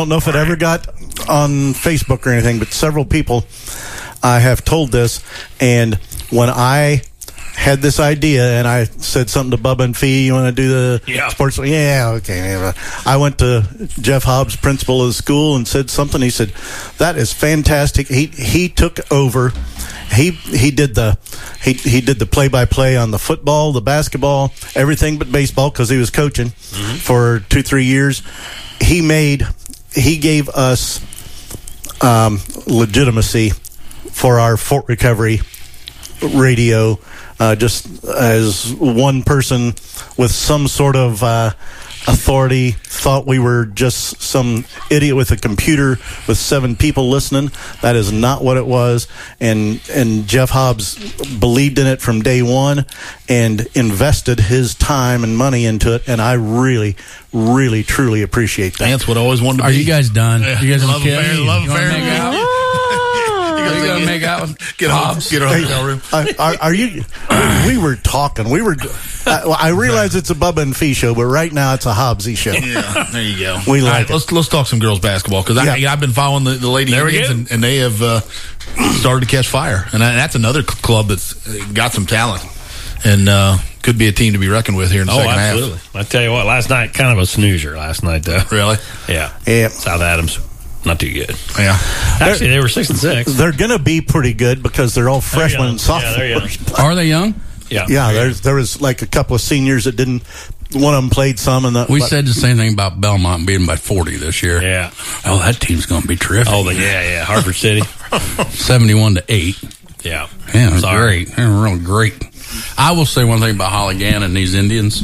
on Facebook or anything, but several people I have told this, and when I had this idea, and I said something to Bubba and Fee, you want to do the sports? Yeah, okay. I went to Jeff Hobbs, principal of the school, and said something. He said, "That is fantastic." He took over. He did the play-by-play on the football, the basketball, everything but baseball, because he was coaching for 2-3 years. He gave us legitimacy for our Fort Recovery radio. Just as one person with some sort of authority thought we were just some idiot with a computer with 7 people listening. That is not what it was. And Jeff Hobbs believed in it from day one and invested his time and money into it. And I really, really, truly appreciate that. That's what I always wanted to be. Are you guys done? You guys love affair? Love affair? Are you gonna make out with Hobbs? Get a hotel room. Are you? We were talking. I realize it's a Bubba and Fee show, but right now it's a Hobbsy show. Yeah, there you go. We like it. Let's talk some girls basketball, because I've been following the Lady Indians, and they have started to catch fire, and that's another club that's got some talent, and could be a team to be reckoned with here in the second half. I tell you what, last night kind of a snoozer. Last night though, really? Yeah. South Adams. Not too good. Yeah. Actually, they were 6-6. They're going to be pretty good because they're all freshmen and sophomores. Are they young? Yeah. There was like a couple of seniors that didn't. One of them played some. We said the same thing about Belmont beating by 40 this year. Yeah. Oh, that team's going to be terrific. Oh, yeah. Harvard City. 71-8. Yeah. Yeah, it was great. They were real great. I will say one thing about Holly Gann and these Indians.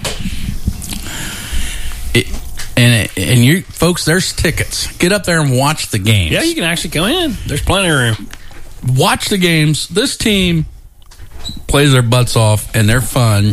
And you folks, there's tickets. Get up there and watch the games. Yeah, you can actually go in. There's plenty of room. Watch the games. This team plays their butts off, and they're fun.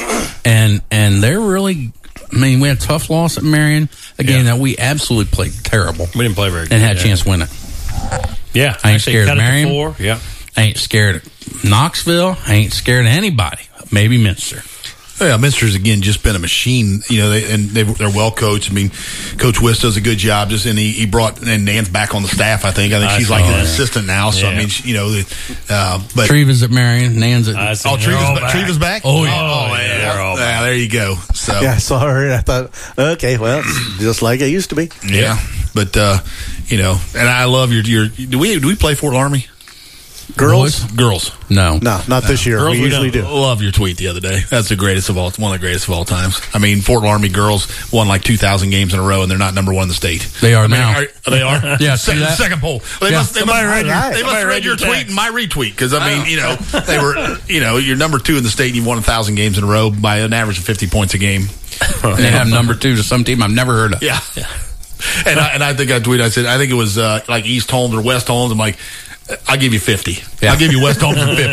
And they're really, I mean, we had a tough loss at Marion. A game that we absolutely played terrible. We didn't play very good. And had a chance to win it. Yeah. I ain't scared of Marion. Yeah. I ain't scared of Knoxville. I ain't scared of anybody. Maybe Minster. Yeah, Minster's again just been a machine. You know, they're well coached. I mean, Coach Wist does a good job. Just and he brought and Nan's back on the staff. I think she's like an assistant now. So I mean, you know, but Treva's at Marion, Nan's at Treva's back. Oh yeah, there you go. So yeah, I saw her. I thought, okay, well, it's just like it used to be. Yeah, but you know, and I love your. Do we play Fort Army? Girls? No, not this year. Girls, we usually do. Love your tweet the other day. That's the greatest of all. One of the greatest of all times. I mean, Fort Army girls won like 2,000 games in a row, and they're not number one in the state. They are now. They are. Yeah, second poll. They must have read your tweet and my retweet because I mean, you know, they were. You know, you're number 2 in the state. And you won 1,000 games in a row by an average of 50 points a game. And they have number 2 to some team I've never heard of. Yeah. And I think I tweeted. I said I think it was like East Holmes or West Holmes. I'm like, I'll give you 50. Yeah. I'll give you West Holmes for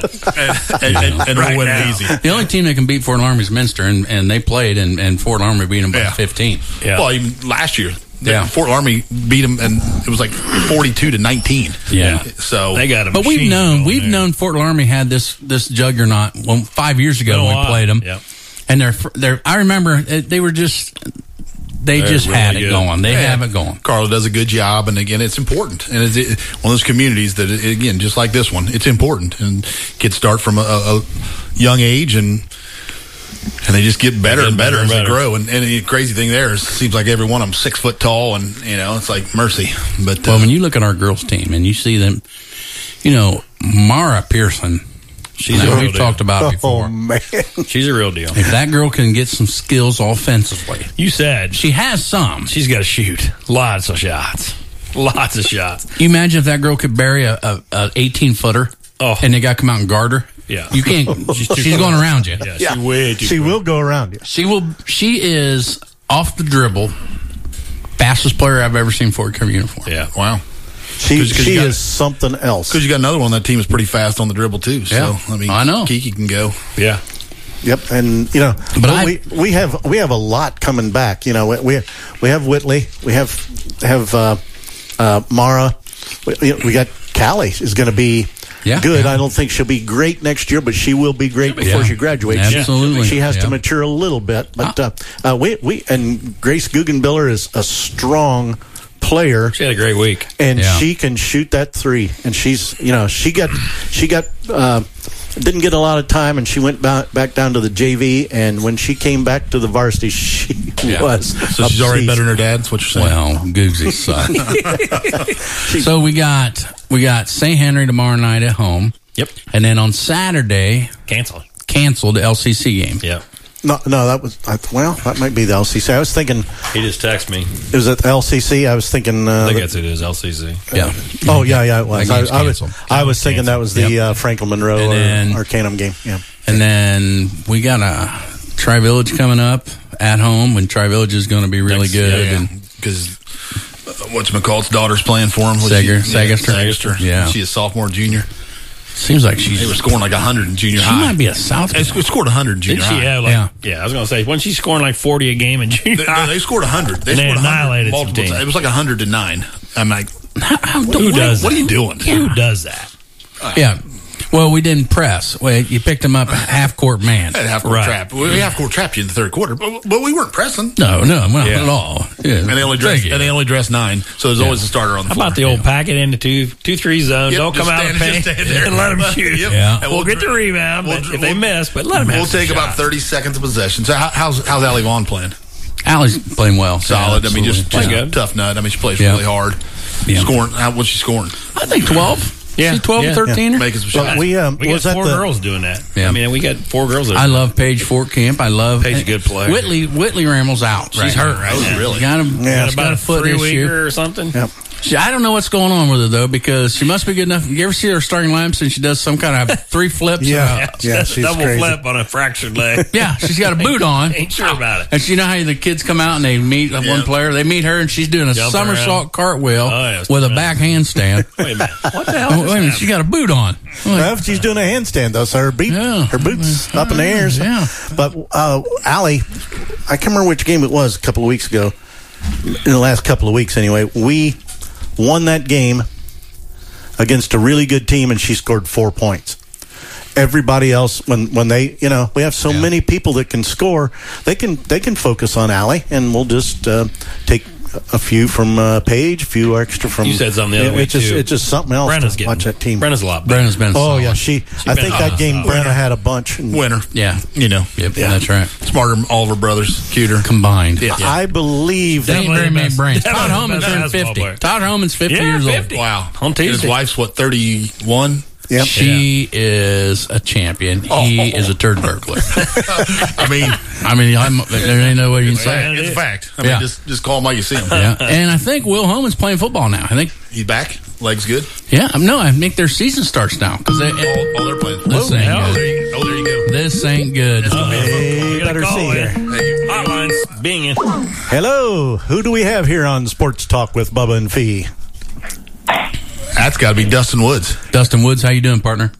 50. and we'll win it easy. The only team that can beat Fort Army is Minster, and they played, and Fort Army beat them by 15. Yeah. Well, even last year, Fort Army beat them, and it was like 42-19. Yeah. So they got them. But we've known Fort Army had this juggernaut 5 years ago when we played them. Yep. And I remember they were just. They just really had it going. They have it going. Carla does a good job, and again, it's important. And it's one of those communities that, again, just like this one, it's important. And kids start from a young age, and they just get better and better as they grow. And the crazy thing there is, it seems like every one of them 6 foot tall, and you know, it's like mercy. But well, when you look at our girls' team and you see them, you know, Mara Pearson. We've talked about before. Oh, man. She's a real deal. If that girl can get some skills offensively. You said. She has some. She's got to shoot. Lots of shots. Lots of shots. You imagine if that girl could bury a 18-footer and they got to come out and guard her? Yeah. You can't. She's going around you. Yeah, she will go around you. She is off the dribble. Fastest player I've ever seen for a Cover uniform. Yeah. Wow. She is something else. Because you got another one on that team is pretty fast on the dribble too. So yeah. I mean, I know Kiki can go. Yeah. Yep, and you know, but we have a lot coming back. You know, we have Whitley, we have Mara, we got Callie is going to be good. I don't think she'll be great next year, but she will be great before she graduates. Absolutely, she has to mature a little bit. But we and Grace Guggenbiller is a strong player. She had a great week, and she can shoot that 3. And she's, you know, she got didn't get a lot of time, and she went back down to the JV. And when she came back to the varsity, she was. So she's already better than her dad. That's what you're saying. Well, Googsy's son. So we got St. Henry tomorrow night at home. Yep, and then on Saturday canceled the LCC game. Yep. No, that was that might be the LCC. I was thinking he just texted me. It was at the LCC. I was thinking. I think it is LCC. Yeah. Oh yeah, it was. I was thinking that was the Franklin Monroe or Arcanum game. Yeah. And then we got a Tri-Village coming up at home, when Tri-Village is going to be really good. Because what's-McCall's daughter's playing for him. Sagaster. Yeah. She's a sophomore, junior. Seems like they were scoring like 100 in junior high. She might be a South. They scored 100 in junior high. I was going to say, wasn't she scoring like 40 a game in junior high? They scored 100. They annihilated some teams. It was like 109. I'm like, who does that? What are you doing? Who does that? Yeah. Well, we didn't press. Well, you picked them up at half-court man. At half-court trap. We half-court trapped you in the third quarter, but we weren't pressing. No, not at all. Yeah. And they only dressed 9, so there's always a starter on the floor. How about the old packet into 2-3 zone? Don't come out of the paint and let them shoot. Yeah. And we'll get the rebound if they miss, but let them have We'll take about 30 seconds of possession. So how's Allie Vaughn playing? Allie's playing well. Solid. I mean, just tough nut. I mean, she plays really hard. Yeah. Scoring. What's she scoring? I think 12. Yeah, she's 12 or 13. Making some shots. We got 4 girls doing that. Yeah. I mean, we got 4 girls there. I love Paige Fortcamp. I love Paige's a good player. Whitley Rammel's out. She's hurt right now. Really? Got about a foot 3 issue or something. Yep. I don't know what's going on with her, though, because she must be good enough. You ever see her starting lineups and she does some kind of 3 flips? She's double crazy. Flip on a fractured leg. Yeah, she's got a boot on. Ain't sure about it. And you know how the kids come out and they meet one player? They meet her and she's doing a somersault cartwell with a back handstand. Wait a minute. What the hell? Wait a minute. She got a boot on. Well, she's doing a handstand, though, so her boots up in the air. So. Yeah. But, Allie, I can't remember which game it was a couple of weeks ago. In the last couple of weeks, anyway, we won that game against a really good team, and she scored 4 points. Everybody else, when they, we have so many people that can score, they can focus on Allie, and we'll just take a few from Paige, a few extra from. You said something the other week too. It's just something else. Brenna's to watch that team. Brenna's a lot better. Brenna's been. Oh yeah, I think that game Brenna had a bunch. Winner. Yeah, Yep, that's right. Smarter than all of her brothers, cuter combined. Yeah. I believe they ain't very many brains. Todd Holman's turned 50. Todd Holman's 50 years 50. old. Wow. On Tuesday. His wife's 31. Yep. She is a champion. He is a turd burglar. There ain't no way you can say it. It's a fact. Just call him like you see him. Yeah. And I think Will Holman's playing football now. I think he's back. Legs good. Yeah. No, I think their season starts now because they're playing. This ain't good. There you go. This ain't good. Hey, better see here. Hotlines binging. Hello. Who do we have here on Sports Talk with Bubba and Fee? That's got to be Dustin Woods. Dustin Woods, how you doing, partner?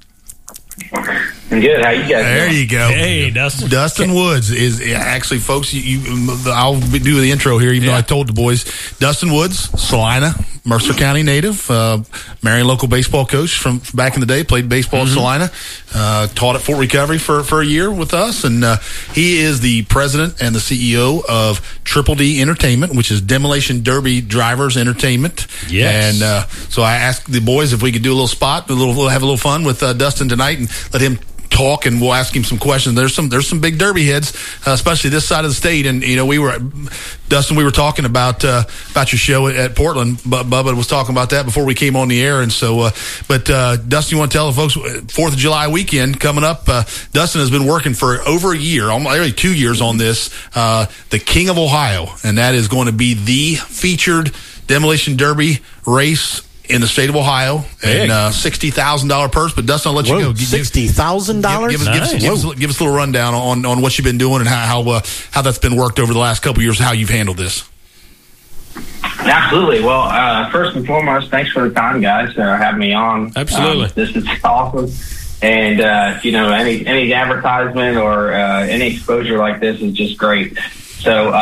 I'm good. How you guys doing? There you go. Hey, Dustin. Dustin Woods is actually, folks. I'll do the intro here, even though I told the boys. Dustin Woods, Salina, Mercer County native, Marion local baseball coach from back in the day. Played baseball at Salina, taught at Fort Recovery for a year with us, and he is the president and the CEO of Triple D Entertainment, which is Demolition Derby Drivers Entertainment. Yes. And so I asked the boys if we could do a little spot, have a little fun with Dustin tonight, and let him talk, and we'll ask him some questions. There's some big Derby heads, especially this side of the state. And we were talking about your show at Portland. But Bubba was talking about that before we came on the air. And so, Dustin, you want to tell the folks 4th of July weekend coming up? Dustin has been working for over a year, almost 2 years on this. The King of Ohio, and that is going to be the featured demolition derby race in the state of Ohio, and $60,000 purse. But Dustin, I'll let you go. $60,000? Give us a little rundown on what you've been doing and how that's been worked over the last couple of years, how you've handled this. Absolutely. Well, first and foremost, thanks for the time, guys, having me on. Absolutely. This is awesome. And, any advertisement or any exposure like this is just great. So,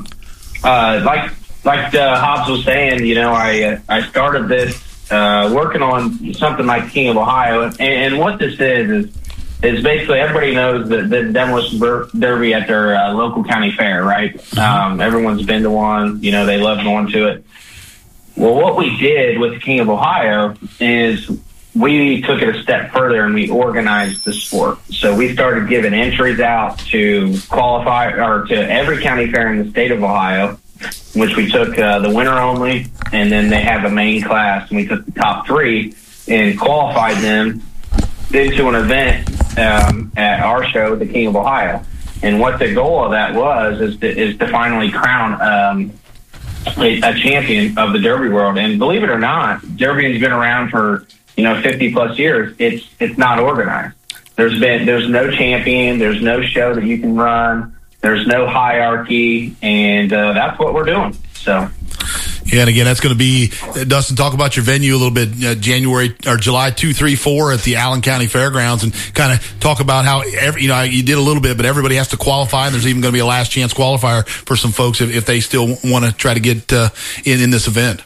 like Hobbs was saying, I started this working on something like King of Ohio, and what this is basically everybody knows the Demolition Derby at their local county fair, right? Everyone's been to one, they love going to it. Well, what we did with the King of Ohio is we took it a step further and we organized the sport. So we started giving entries out to qualify or to every county fair in the state of Ohio, which we took the winner only, and then they have a main class, and we took the top 3 and qualified them into an event at our show, the King of Ohio. And what the goal of that is to finally crown a champion of the Derby world. And believe it or not, Derby's been around for 50 plus years. It's not organized. There's no champion. There's no show that you can run. There's no hierarchy, and that's what we're doing. So, yeah, and again, that's going to be Dustin. Talk about your venue a little bit. July 2, 3, 4 at the Allen County Fairgrounds, and kind of talk about how you did a little bit, but everybody has to qualify, and there's even going to be a last chance qualifier for some folks if they still want to try to get in this event.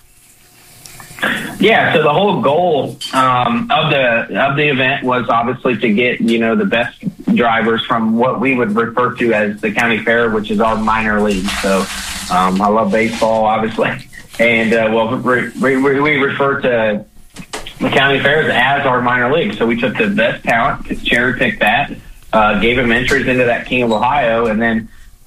Yeah, so the whole goal of the event was obviously to get the best drivers from what we would refer to as the county fair, which is our minor league. So I love baseball, obviously, and we refer to the county fairs as our minor league. So we took the best talent, cherry picked that, gave them entries into that King of Ohio, and then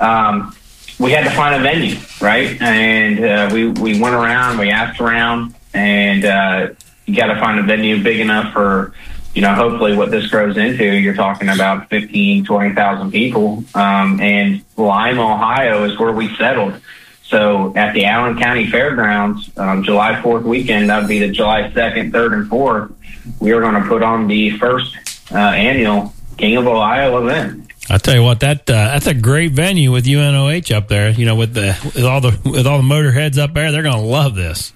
we had to find a venue, right? And we went around, we asked around. And you got to find a venue big enough for, hopefully what this grows into. You're talking about 15,000, 20,000 people. And Lima, Ohio is where we settled. So at the Allen County Fairgrounds, July 4th weekend, that would be the July 2nd, 3rd, and 4th, we are going to put on the first annual King of Ohio event. I'll tell you what, that's a great venue with UNOH up there. You know, with all the motorheads up there, they're going to love this.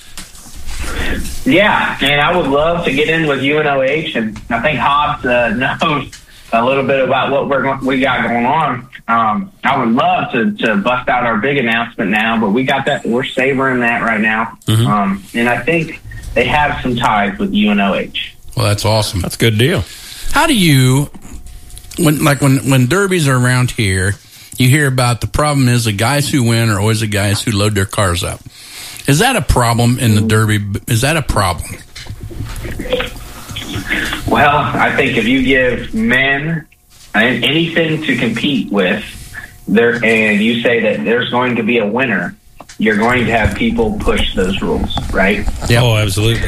Yeah, and I would love to get in with UNOH, and I think Hobbs knows a little bit about what we got going on. I would love to bust out our big announcement now, but we got that. We're savoring that right now, and I think they have some ties with UNOH. Well, that's awesome. That's a good deal. How do you, when derbies are around here, you hear about the problem is the guys who win are always the guys who load their cars up. Is that a problem in the Derby? Is that a problem? Well, I think if you give men anything to compete with, and you say that there's going to be a winner, you're going to have people push those rules, right? Yeah. Oh, absolutely.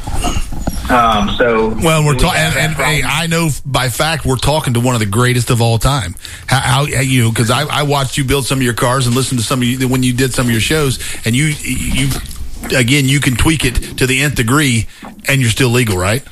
We're talking, and hey, I know by fact we're talking to one of the greatest of all time. How you? Because I watched you build some of your cars and listen to some of you when you did some of your shows, and you again you can tweak it to the nth degree, and you're still legal, right?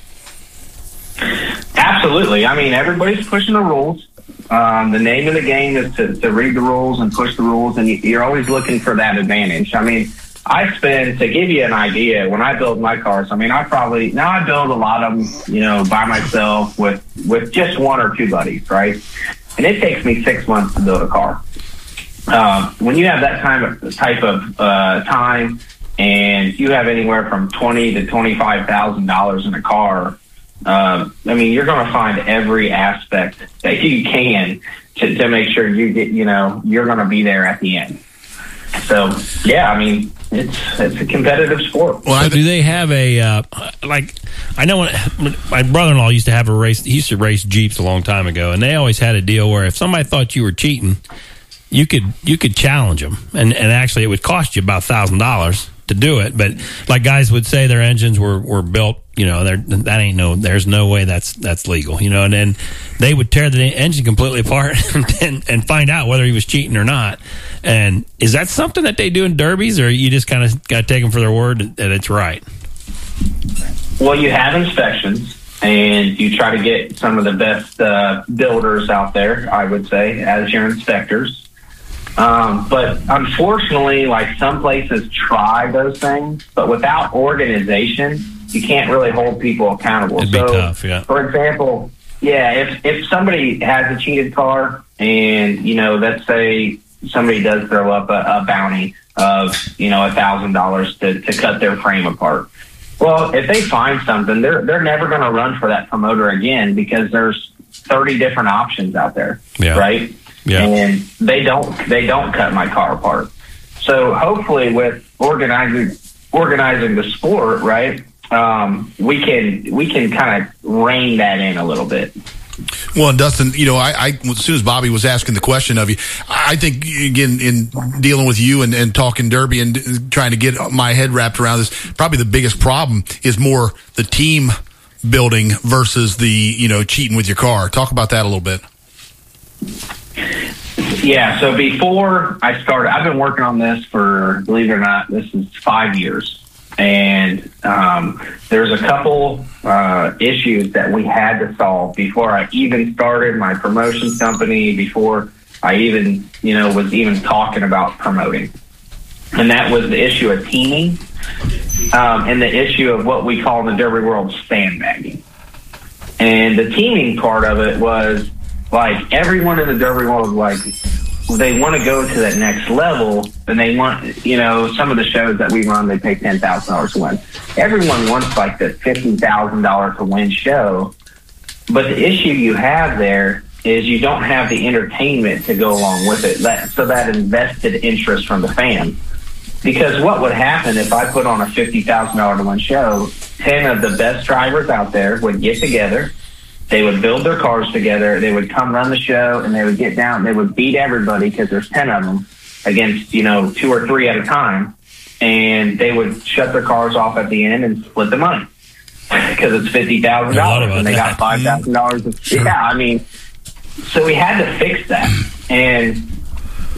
Absolutely. I mean, everybody's pushing the rules. The name of the game is to read the rules and push the rules, and you're always looking for that advantage. I mean, to give you an idea, when I build my cars, I mean, I build a lot of them, by myself with just one or two buddies, right? And it takes me 6 months to build a car. When you have that type of time, and you have anywhere from $20,000 to $25,000 in a car, I mean, you're going to find every aspect that you can to make sure you get, you're going to be there at the end. So, yeah, I mean, it's a competitive sport. Well, so do they have I know when my brother-in-law used to have a race, he used to race Jeeps a long time ago, and they always had a deal where if somebody thought you were cheating, you could challenge them, and actually it would cost you about $1,000 to do it. But like guys would say their engines were built, there's no way that's legal, and then they would tear the engine completely apart and find out whether he was cheating or not. And is that something that they do in derbies, or you just kind of got to take them for their word that it's right? Well, you have inspections, and you try to get some of the best builders out there, I would say, as your inspectors. But unfortunately, like some places try those things, but without organization, you can't really hold people accountable. It'd be tough, yeah. For example, if somebody has a cheated car and, let's say somebody does throw up a bounty of, $1,000 to cut their frame apart. Well, if they find something, they're never going to run for that promoter again because there's 30 different options out there, right? Yeah. And they don't cut my car apart. So hopefully with organizing the sport, right, we can kind of rein that in a little bit. Well, and Dustin, I as soon as Bobby was asking the question of you, I think, again, in dealing with you and talking Derby and trying to get my head wrapped around this, probably the biggest problem is more the team building versus the, cheating with your car. Talk about that a little bit. Yeah, so before I started, I've been working on this for, believe it or not, this is 5 years. And there's a couple issues that we had to solve before I even started my promotion company, before I even, was even talking about promoting. And that was the issue of teaming and the issue of what we call in the Derby world sandbagging. And the teaming part of it was, like, everyone in the Derby world was like, they want to go to that next level, and they want, some of the shows that we run, they pay $10,000 to win. Everyone wants like the $50,000 to win show, but the issue you have there is you don't have the entertainment to go along with it. So that invested interest from the fans. Because what would happen if I put on a $50,000 to win show? 10 of the best drivers out there would get together. They would build their cars together. They would come run the show, and they would get down. They would beat everybody because there's 10 of them against, 2 or 3 at a time. And they would shut their cars off at the end and split the money because it's $50,000 and they got $5,000. Sure. Yeah, I mean, so we had to fix that. And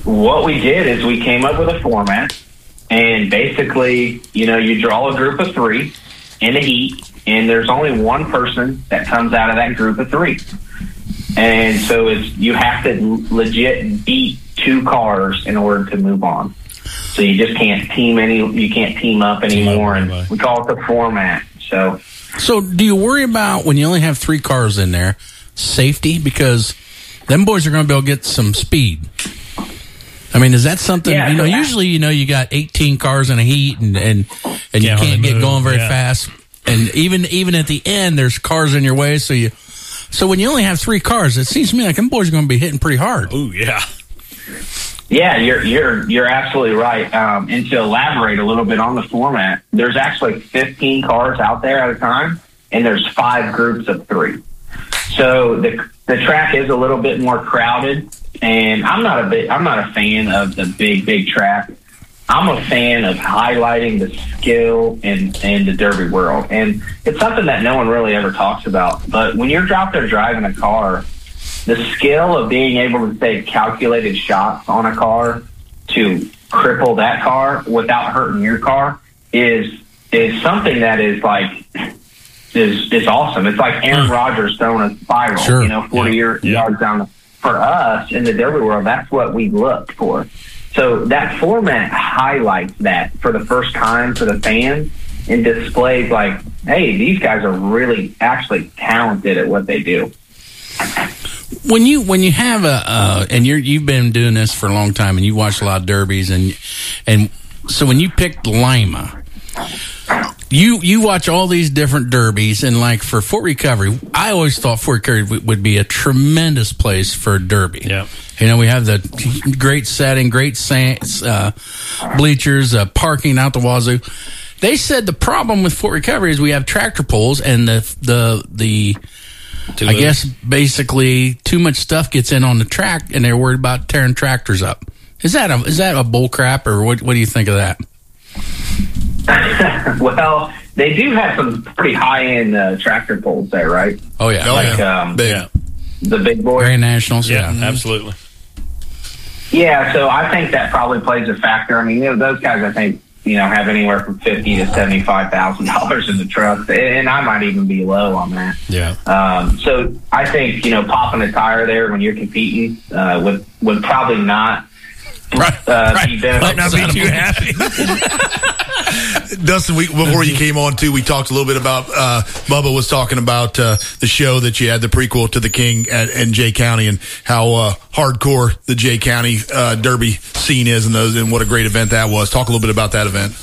what we did is we came up with a format, and basically, you draw a group of 3 in a heat, and there's only one person that comes out of that group of 3. And so you have to legit beat 2 cars in order to move on. So you just can't team up anymore, and we call it the format. So do you worry about, when you only have 3 cars in there, safety? Because them boys are going to be able to get some speed. I mean, is that something, usually, you got 18 cars in a heat and you can't get going very fast. And even at the end, there's cars in your way. So when you only have 3 cars, it seems to me like them boys are going to be hitting pretty hard. Oh, yeah. Yeah, you're absolutely right. And to elaborate a little bit on the format, there's actually 15 cars out there at a time, and there's 5 groups of 3. So the track is a little bit more crowded, and I'm not a fan of the big track. I'm a fan of highlighting the skill in the Derby world, and it's something that no one really ever talks about. But when you're out there driving a car, the skill of being able to take calculated shots on a car to cripple that car without hurting your car is something that is awesome. It's like Aaron Rodgers throwing a spiral, 40 yards down. For us in the Derby world, that's what we look for. So that format highlights that for the first time for the fans and displays like, hey, these guys are really actually talented at what they do. When you have and you've been doing this for a long time, and you watch a lot of derbies, and so when you picked Lima, you watch all these different derbies, and like for Fort Recovery, I always thought Fort Recovery would be a tremendous place for a derby. Yeah, we have the great setting, great bleachers, parking out the wazoo. They said the problem with Fort Recovery is we have tractor pulls, and the I guess basically too much stuff gets in on the track, and they're worried about tearing tractors up. Is that a bull crap, or what do you think of that? Well, they do have some pretty high-end tractor pulls there, right? Oh, yeah. The big boys. Grand Nationals. Yeah, absolutely. Yeah, so I think that probably plays a factor. I mean, those guys, I think, have anywhere from $50,000 to $75,000 in the truck, and I might even be low on that. Yeah. So I think popping a tire there when you're competing would probably not be beneficial. Might not be too happy. Dustin, before you came on too, we talked a little bit about Bubba was talking about the show that you had, the prequel to the King in Jay County, and how hardcore the Jay County Derby scene is, and what a great event that was. Talk a little bit about that event.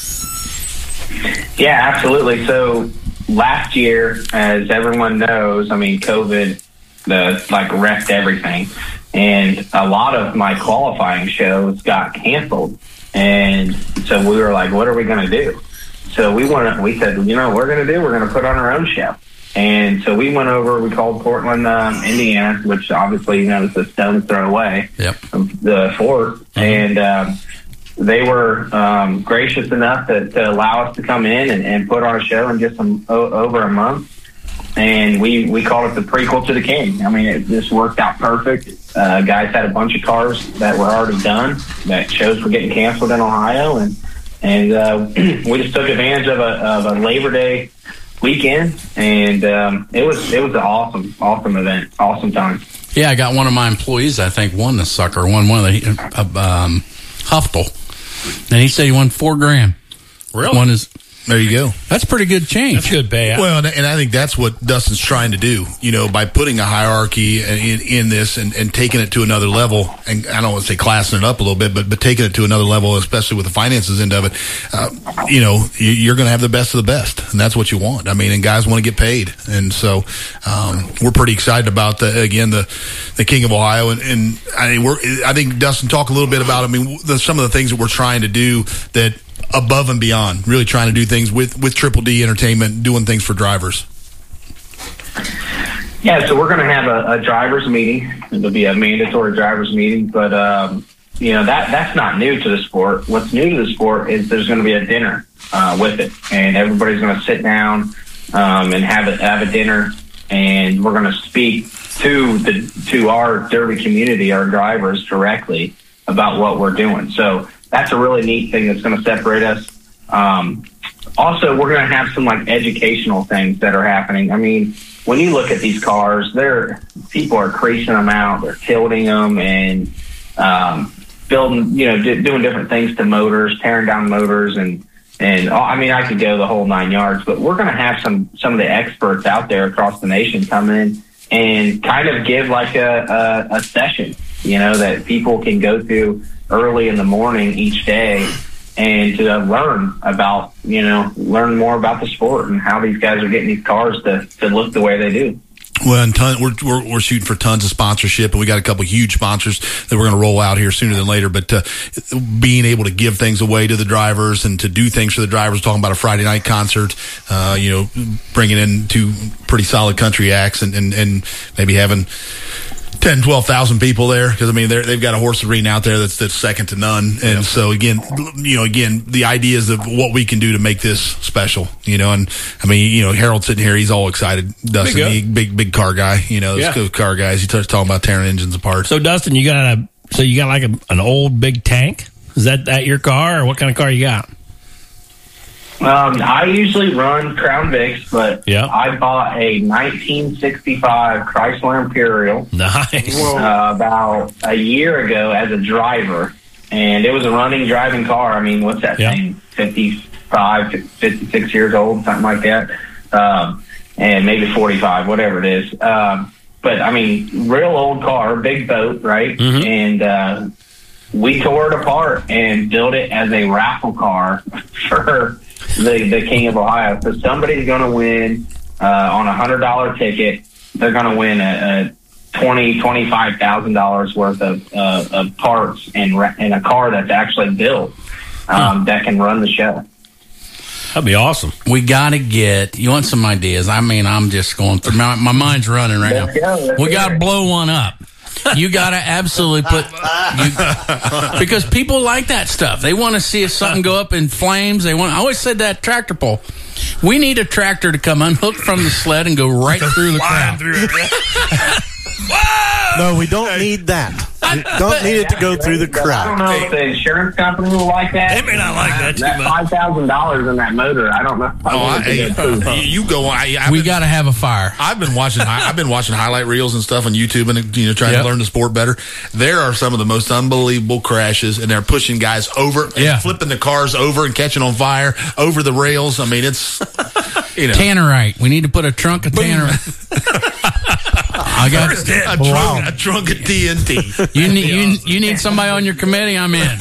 Yeah, absolutely. So last year, as everyone knows, I mean, COVID wrecked everything, and a lot of my qualifying shows got canceled. And so we were like, what are we going to do? So we said, we're going to put on our own show. And so we went over, we called Portland, Indiana, which obviously, is a stone's throw away from the fort. Mm-hmm. And they were gracious enough to allow us to come in and put on a show in just over a month. And we called it the prequel to the King. I mean, it just worked out perfect. Guys had a bunch of cars that were already done, that shows were getting canceled in Ohio, and we just took advantage of a Labor Day weekend, and it was an awesome event, awesome time. Yeah, I got one of my employees, I think, won the sucker, won one of the Huftel, and he said he won $4,000. Really? There you go. That's pretty good change. That's good payout. Well, and I think that's what Dustin's trying to do, by putting a hierarchy in this and taking it to another level. And I don't want to say classing it up a little bit, but taking it to another level, especially with the finances end of it. You're going to have the best of the best, and that's what you want. I mean, and guys want to get paid, and so we're pretty excited about the King of Ohio. And I think Dustin talked a little bit about. I mean, some of the things that we're trying to do that. Above and beyond, really trying to do things with Triple D Entertainment, doing things for drivers. Yeah, so we're going to have a drivers meeting. It'll be a mandatory drivers meeting, but that's not new to the sport. What's new to the sport is there's going to be a dinner with it, and everybody's going to sit down and have a dinner, and we're going to speak to our Derby community, our drivers, directly about what we're doing. So that's a really neat thing that's going to separate us. Also, we're going to have some like educational things that are happening. I mean, when you look at these cars, people are creasing them out, they're tilting them, and building, doing different things to motors, tearing down motors, and I mean, I could go the whole 9 yards. But we're going to have some of the experts out there across the nation come in and kind of give like a session, that people can go through early in the morning each day, and to learn more about the sport and how these guys are getting these cars to look the way they do. Well, and we're shooting for tons of sponsorship, and we got a couple huge sponsors that we're going to roll out here sooner than later. But being able to give things away to the drivers and to do things for the drivers, talking about a Friday night concert, bringing in 2 pretty solid country acts, and maybe having 10, 12,000 people there, because I mean they've got a horse arena out there that's second to none. And so again, the ideas of what we can do to make this special, and I mean, Harold's sitting here, he's all excited. Dustin, big car guy, those car guys. He starts talking about tearing engines apart. So Dustin, you got like an old big tank? Is that your car, or what kind of car you got? I usually run Crown Vics, but I bought a 1965 Chrysler Imperial. Nice. About a year ago as a driver, and it was a driving car. I mean, what's that thing? 55, 56 years old, something like that, and maybe 45, whatever it is. But I mean, real old car, big boat, right? Mm-hmm. And we tore it apart and built it as a raffle car for the King of Ohio. So somebody's going to win on a $100 ticket. They're going to win a $25,000 worth of parts and a car that's actually built that can run the show. That'd be awesome. We got to you want some ideas? I mean, I'm just going through, my mind's running right now. We got to blow one up. You got to absolutely because people like that stuff. They want to see if something go up in flames. I always said that tractor pull. We need a tractor to come unhook from the sled and go right through the crowd. No, we don't need that. We don't need it to go through the crowd. I don't know if the insurance company will like that. They may not like that too much. $5,000 in that motor. I don't know. You go on. We got to have a fire. I've been watching highlight reels and stuff on YouTube, and trying to learn the sport better. There are some of the most unbelievable crashes, and they're pushing guys over, and flipping the cars over and catching on fire over the rails. I mean, it's Tannerite. We need to put a trunk of Tannerite. I got a trunk of TNT. You need somebody on your committee. I'm in.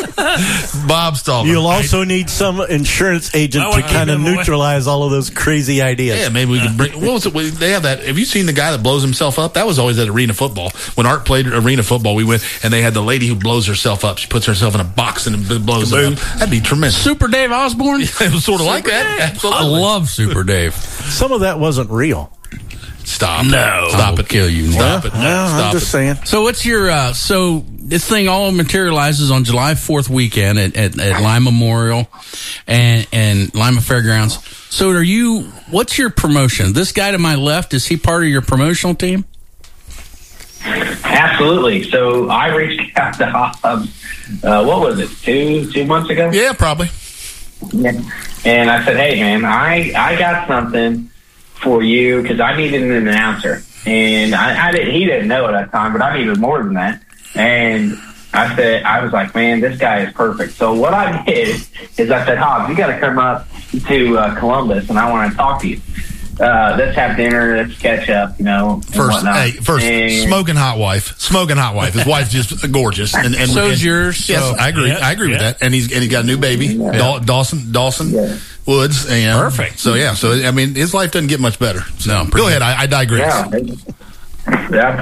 Bob Stallman. You'll also need some insurance agent to kind of neutralize all of those crazy ideas. Yeah, maybe we can bring. What was it? They have that. Have you seen the guy that blows himself up? That was always at Arena Football. When Art played Arena Football, we went and they had the lady who blows herself up. She puts herself in a box and blows it up. That'd be tremendous. Super Dave Osborne. It was sort of like that. Absolutely. I love Super Dave. Some of that wasn't real. Stop. No. Stop it. Kill you. Stop it. No, I'm just saying. So what's your, so this thing all materializes on July 4th weekend at Lima Memorial and Lima Fairgrounds. So what's your promotion? This guy to my left, is he part of your promotional team? Absolutely. So I reached out to what was it, two months ago? Yeah, probably. Yeah. And I said, hey, man, I got something for you, because I needed an announcer, and he didn't know at that time, but I needed more than that. And I was like, man, this guy is perfect. So what I did is I said, Hobbs, you got to come up to Columbus, and I want to talk to you. Let's have dinner. Let's catch up. First, smoking hot wife. His wife's just gorgeous, and so's yours. Yes, I agree. I agree with that. And he's got a new baby, Dawson. Yeah. Woods, and perfect. So I mean, his life doesn't get much better. So go ahead. I digress. I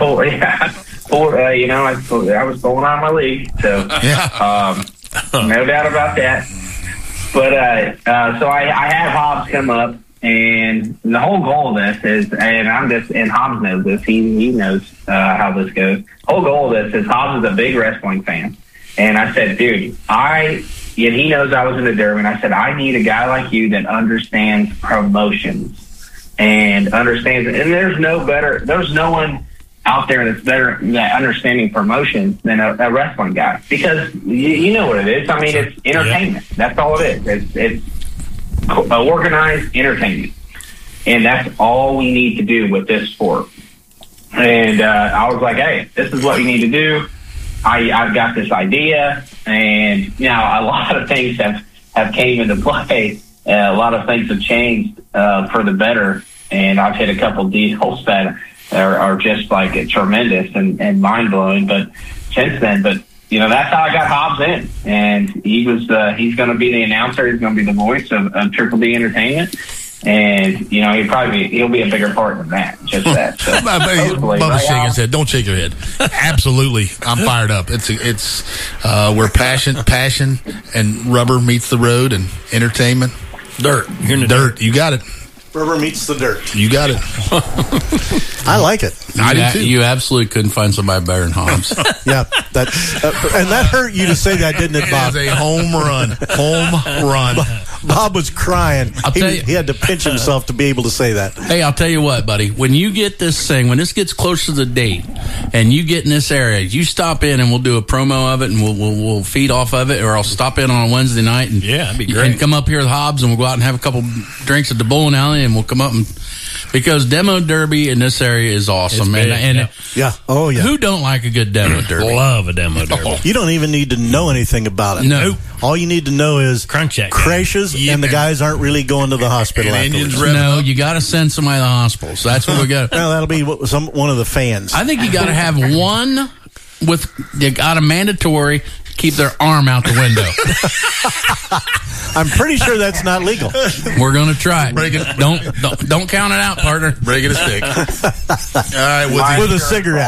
was pulling on my league, so no doubt about that. But so I have Hobbs come up, and the whole goal of this is, and Hobbs knows this. He knows how this goes. The whole goal of this is Hobbs is a big wrestling fan, and I said, dude, and he knows I was in the Derby, and I said, I need a guy like you that understands promotions and understands, and there's no one out there that's better at understanding promotion than a wrestling guy, because you know what it is. I mean, it's entertainment. Yeah. That's all it is. It's organized entertainment, and that's all we need to do with this sport. And I was like, hey, this is what we need to do. I've got this idea, and now a lot of things have came into play. A lot of things have changed for the better, and I've hit a couple deals that are just like tremendous and mind blowing. But since then, that's how I got Hobbs in, and he's going to be the announcer. He's going to be the voice of Triple D Entertainment, and he'll be a bigger part than that. Just that. So, Bubba's shaking his head. Don't shake your head. Absolutely, I'm fired up. It's where passion and rubber meets the road, and entertainment. Dirt. You're in the dirt. You got it. Rubber meets the dirt. You got it. I like it. I do too. You absolutely couldn't find somebody better than Hobbs. Yeah, and that hurt you to say that, didn't it, Bob? It was a home run. Home run. Bob was crying. He had to pinch himself to be able to say that. Hey, I'll tell you what, buddy. When you get this thing, when this gets close to the date, and you get in this area, you stop in and we'll do a promo of it, and we'll feed off of it, or I'll stop in on a Wednesday night, and that'd be great. And come up here with Hobbs, and we'll go out and have a couple drinks at the bowling alley, and we'll come up and. Because demo derby in this area is awesome, Oh yeah. Who don't like a good demo derby? Love a demo derby. You don't even need to know anything about it. No. All you need to know is crashes, and the guys aren't really going to the hospital afterwards. No, you got to send somebody to the hospital. So that's what we got. Well, that'll be one of the fans. I think you got to have one you got a mandatory keep their arm out the window. I'm pretty sure that's not legal. We're going to try it. Don't count it out, partner. Break it a stick. All right, with a cigarette.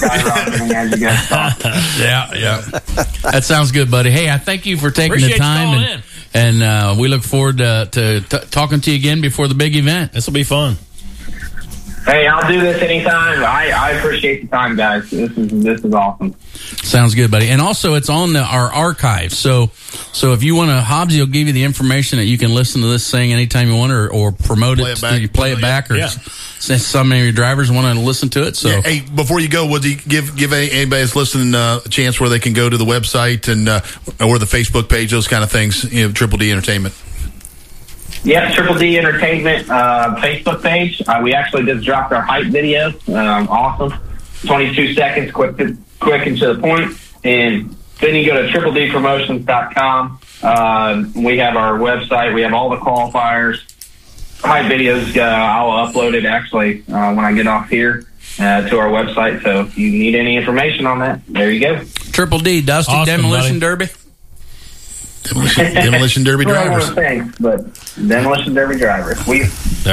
Yeah. That sounds good, buddy. Hey, I thank you for taking the time, and we look forward to talking to you again before the big event. This will be fun. Hey, I'll do this anytime. I appreciate the time, guys. This is awesome. Sounds good, buddy. And also, it's on our archive. So if you want to, Hobbs, he'll give you the information that you can listen to this thing anytime you want, or promote it. You play it back, or some of your drivers want to listen to it. So, hey, before you go, would you give anybody that's listening a chance where they can go to the website and or the Facebook page, those kind of things? Triple D Entertainment. Yep, Triple D Entertainment Facebook page. We actually just dropped our hype video. Awesome. 22 seconds, quick and to the point. And then you go to tripledpromotions.com. We have our website. We have all the qualifiers. Hype videos, I'll upload it actually when I get off here to our website. So if you need any information on that, there you go. Triple D, Dusty, awesome, Demolition Derby. Demolition Derby drivers. Things, but Demolition Derby drivers. We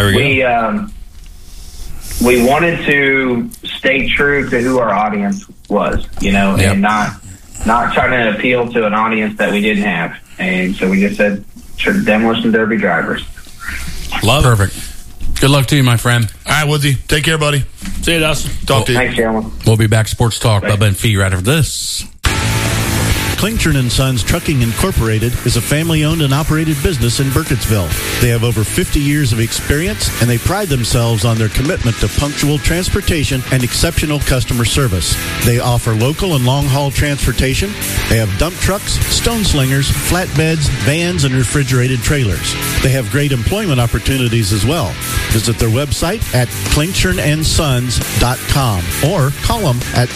wanted to stay true to who our audience was, and not trying to appeal to an audience that we didn't have. And so we just said Demolition Derby drivers. Love it. Perfect. Good luck to you, my friend. All right, Woodsy. Take care, buddy. See you, Dustin. Talk to you. Thanks, gentlemen. We'll be back. Sports Talk. Bubba and Fee right after this. Klingtron & Sons Trucking Incorporated is a family-owned and operated business in Burkittsville. They have over 50 years of experience, and they pride themselves on their commitment to punctual transportation and exceptional customer service. They offer local and long-haul transportation. They have dump trucks, stone slingers, flatbeds, vans, and refrigerated trailers. They have great employment opportunities as well. Visit their website at klingtronandsons.com or call them at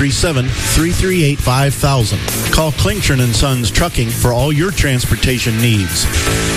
937-338-5000. Call Klingtron & Sons Trucking for all your transportation needs.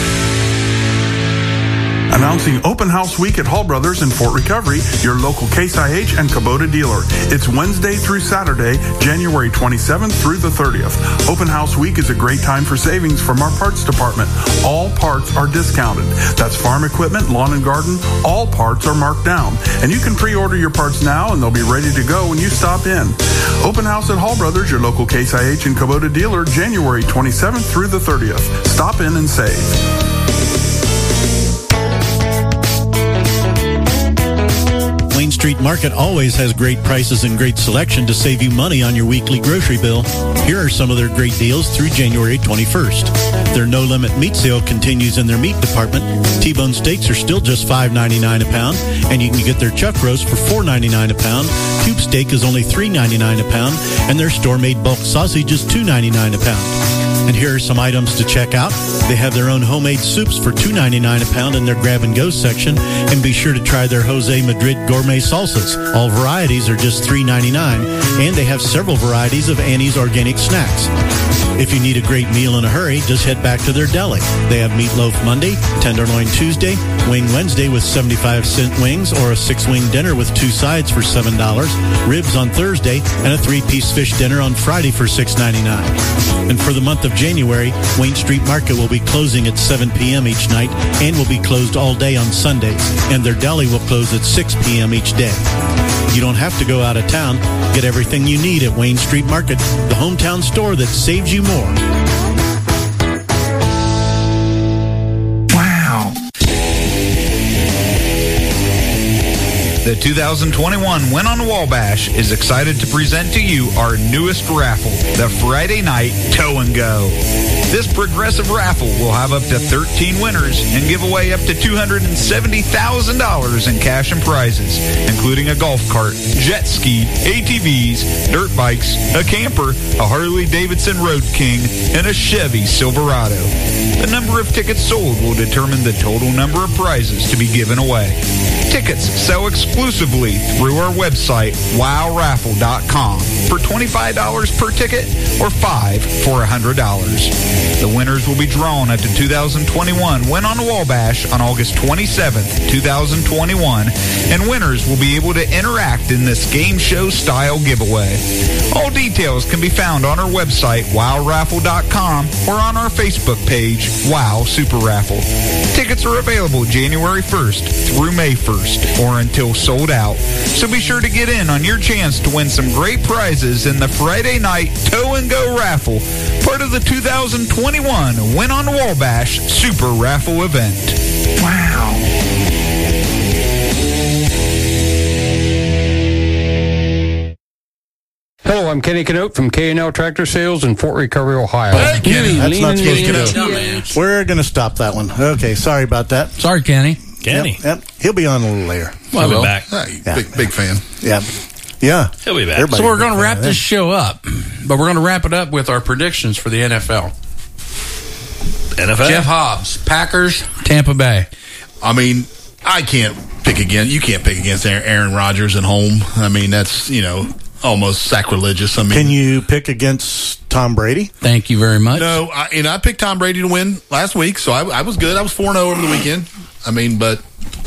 Announcing Open House Week at Hall Brothers in Fort Recovery, your local Case IH and Kubota dealer. It's Wednesday through Saturday, January 27th through the 30th. Open House Week is a great time for savings from our parts department. All parts are discounted. That's farm equipment, lawn and garden, all parts are marked down. And you can pre-order your parts now and they'll be ready to go when you stop in. Open House at Hall Brothers, your local Case IH and Kubota dealer, January 27th through the 30th. Stop in and save. Wayne Wayne Street Market always has great prices and great selection to save you money on your weekly grocery bill. Here are some of their great deals through January 21st. Their no-limit meat sale continues in their meat department. T-bone steaks are still just $5.99 a pound, and you can get their chuck roast for $4.99 a pound. Cube steak is only $3.99 a pound, and their store-made bulk sausage is $2.99 a pound. And here are some items to check out. They have their own homemade soups for $2.99 a pound in their grab-and-go section. And be sure to try their Jose Madrid gourmet salsas. All varieties are just $3.99. And they have several varieties of Annie's organic snacks. If you need a great meal in a hurry, just head back to their deli. They have Meatloaf Monday, Tenderloin Tuesday, Wing Wednesday with 75-cent wings, or a 6-wing dinner with 2 sides for $7, ribs on Thursday, and a 3-piece fish dinner on Friday for $6.99. And for the month of January, Wayne Street Market will be closing at 7 p.m. each night and will be closed all day on Sundays. And their deli will close at 6 p.m. each day. You don't have to go out of town. Get everything you need at Wayne Street Market, the hometown store that saves you more. Wow. The 2021 Win on the Wall Bash is excited to present to you our newest raffle, the Friday Night Tow and Go. This progressive raffle will have up to 13 winners and give away up to $270,000 in cash and prizes, including a golf cart, jet ski, ATVs, dirt bikes, a camper, a Harley-Davidson Road King, and a Chevy Silverado. The number of tickets sold will determine the total number of prizes to be given away. Tickets sell exclusively through our website, wowraffle.com, for $25 per ticket or $5 for $100. The winners will be drawn at the 2021 Win on the Wall Bash on August 27th, 2021, and winners will be able to interact in this game show style giveaway. All details can be found on our website, wowraffle.com, or on our Facebook page, Wow Super Raffle. Tickets are available January 1st through May 1st, or until sold out. So be sure to get in on your chance to win some great prizes in the Friday Night Tow and Go Raffle, part of the 2021 Win on the Wall Bash Super Raffle event. Wow. Hello, I'm Kenny Canote from K&L Tractor Sales in Fort Recovery, Ohio. Hey, Kenny. That's not supposed to. We're going to stop that one. Okay, sorry about that. Sorry, Kenny. Yep. He'll be on a little later. We'll be back. Hey, big fan. Yeah. Yeah. He'll be back. So we're going to wrap this show up, but we're going to wrap it up with our predictions for the NFL. Jeff Hobbs, Packers, Tampa Bay. I mean, I can't pick against. You can't pick against Aaron Rodgers at home. I mean, that's, almost sacrilegious. I mean, can you pick against Tom Brady? Thank you very much. No, I picked Tom Brady to win last week, so I was good. I was 4-0 over the weekend. I mean, but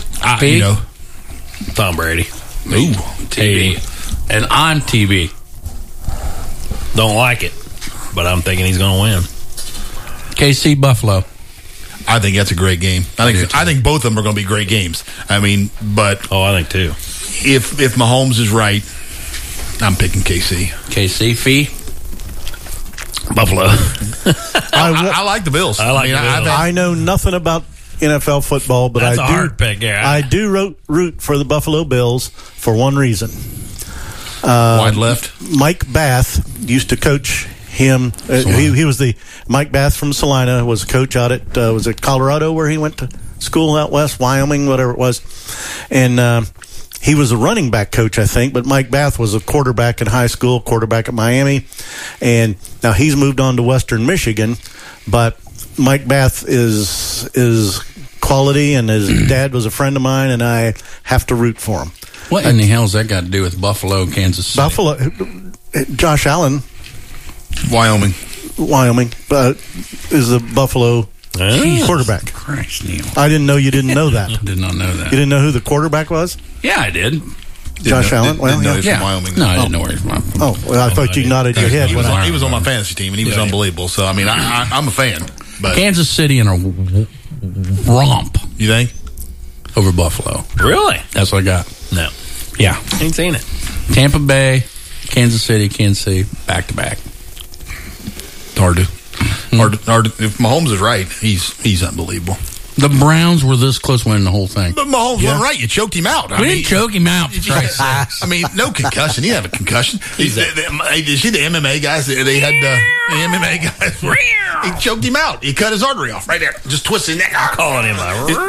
Tom Brady. Ooh, TB. And I'm TB. Don't like it, but I'm thinking he's going to win. KC Buffalo. I think that's a great game. I think both of them are going to be great games. I mean, but I think too. If Mahomes is right, I'm picking KC. KC fee. Buffalo. I like the Bills. I know nothing about NFL football, but that's a hard pick. Yeah. I do root for the Buffalo Bills for one reason. Wide left. Mike Bath used to coach him. He was Mike Bath from Salina, was a coach out at was it Colorado where he went to school out west, Wyoming, whatever it was, and he was a running back coach, I think, but Mike Bath was a quarterback in high school, quarterback at Miami, and now he's moved on to Western Michigan, but Mike Bath is quality, and his dad was a friend of mine, and I have to root for him. What in the hell's that got to do with Buffalo, Kansas City? Buffalo, Josh Allen, Wyoming, is the Buffalo quarterback. Christ, Neil. I didn't know you didn't know that. I did not know that. You didn't know who the quarterback was? Yeah, I did. Josh Allen? Didn't know he was from Wyoming. No, I didn't know where he's from. Oh, well, I thought you nodded your head. He was on my fantasy team, and he was unbelievable. So, I mean, I'm a fan. But Kansas City in a romp. You think? Over Buffalo. Really? That's what I got. No. Yeah. Ain't seen it. Tampa Bay, Kansas City, back-to-back. Hard. If Mahomes is right, he's unbelievable. The Browns were this close winning the whole thing. But Mahomes wasn't right. You choked him out. We didn't choke him out. For Christ's sakes. I mean, no concussion. He didn't have a concussion. Did you see the MMA guys? They had the MMA guys. He choked him out. He cut his artery off right there. Just twisted his neck. Calling him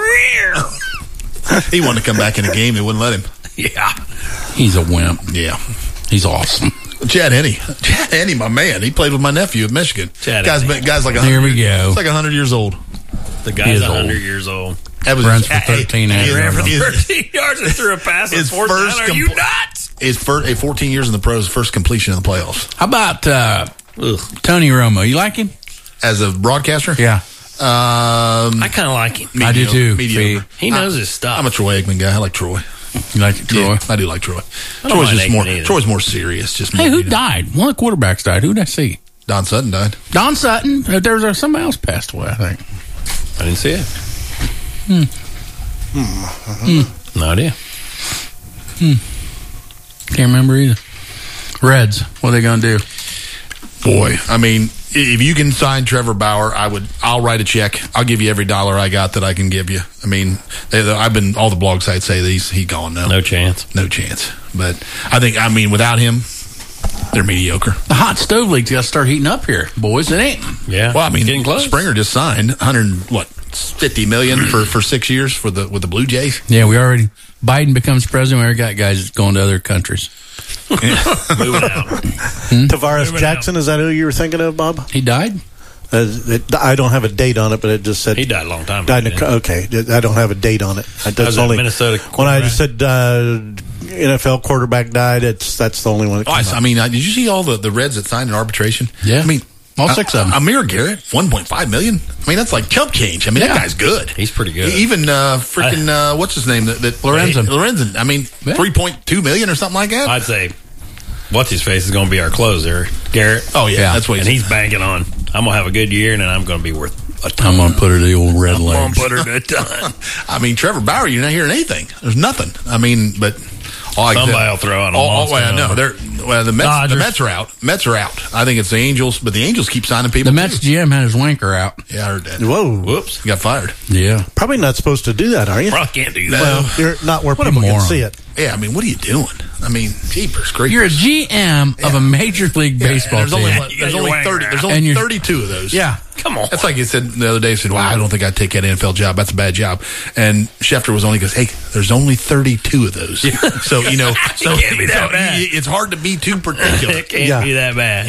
He wanted to come back in the game. They wouldn't let him. Yeah. He's a wimp. Yeah. He's awesome. Chad Henne, my man. He played with my nephew at Michigan. Guy's like 100. There we go. He's like 100 years old. The guy's 100 years old. That was runs for 13 ran for 13 yards and threw a pass on fourth down. Are you nuts? His first 14 years in the pros, first completion in the playoffs. How about Tony Romo? You like him as a broadcaster? Yeah. I kind of like him. I do too. Mediocre. He knows his stuff. I'm a Troy Aikman guy. I like Troy. You like Troy? Yeah, I do like Troy. Troy's more serious. Just more, who died? One of the quarterbacks died. Who did I see? Don Sutton died. Don Sutton. There was somebody else passed away, I think. I didn't see it. No idea. Can't remember either. Reds. What are they going to do? Boy, I mean, if you can sign Trevor Bauer, I'll write a check. I'll give you every dollar I got that I can give you. I mean, all the blog sites say that he's gone now. No chance. But without him, they're mediocre. The hot stove league's got to start heating up here, boys. It ain't. Yeah. Well, I mean, getting close. Springer just signed $50 million for 6 years with the Blue Jays. Yeah, Biden becomes president. We already got guys going to other countries. Moving out. Tavares Jackson, is that who you were thinking of, Bob? He died? I don't have a date on it, but it just said he died a long time ago. Okay, I don't have a date on it. That's only Minnesota. When I just said NFL quarterback died, that's the only one. I mean, did you see all the Reds that signed an arbitration? Yeah, I mean, all 6 of them. Amir Garrett, $1.5 million. I mean, that's like chump change. I mean, that guy's good. He's pretty good. Even what's his name? That Lorenzen. I mean, $3.2 million or something like that. I'd say what's his face is going to be our closer, Garrett. Oh yeah, that's what he's banking on. I'm going to have a good year, and then I'm going to be worth a ton. I'm going to put her to the old red legs. I'm going to put her to a ton. I mean, Trevor Bauer, you're not hearing anything. There's nothing. I mean, but somebody will throw out a monster. I know. The Mets are out. Mets are out. I think it's the Angels, but the Angels keep signing people. The Mets GM had his wanker out. Yeah, I heard that. Whoa. Whoops. He got fired. Yeah. Probably not supposed to do that, are you? Probably can't do that. Well, you're not where people can see it. Yeah, I mean, what are you doing? I mean, jeepers creepers. You're a GM of a Major League Baseball team. There's only 30. There's only 32 of those. Yeah. Come on. That's like you said the other day. He said, "Wow, I don't think I'd take that NFL job. That's a bad job." And Schefter goes, "Hey, there's only 32 of those." Yeah. So it can't be that bad. It's hard to be too particular. It can't be that bad.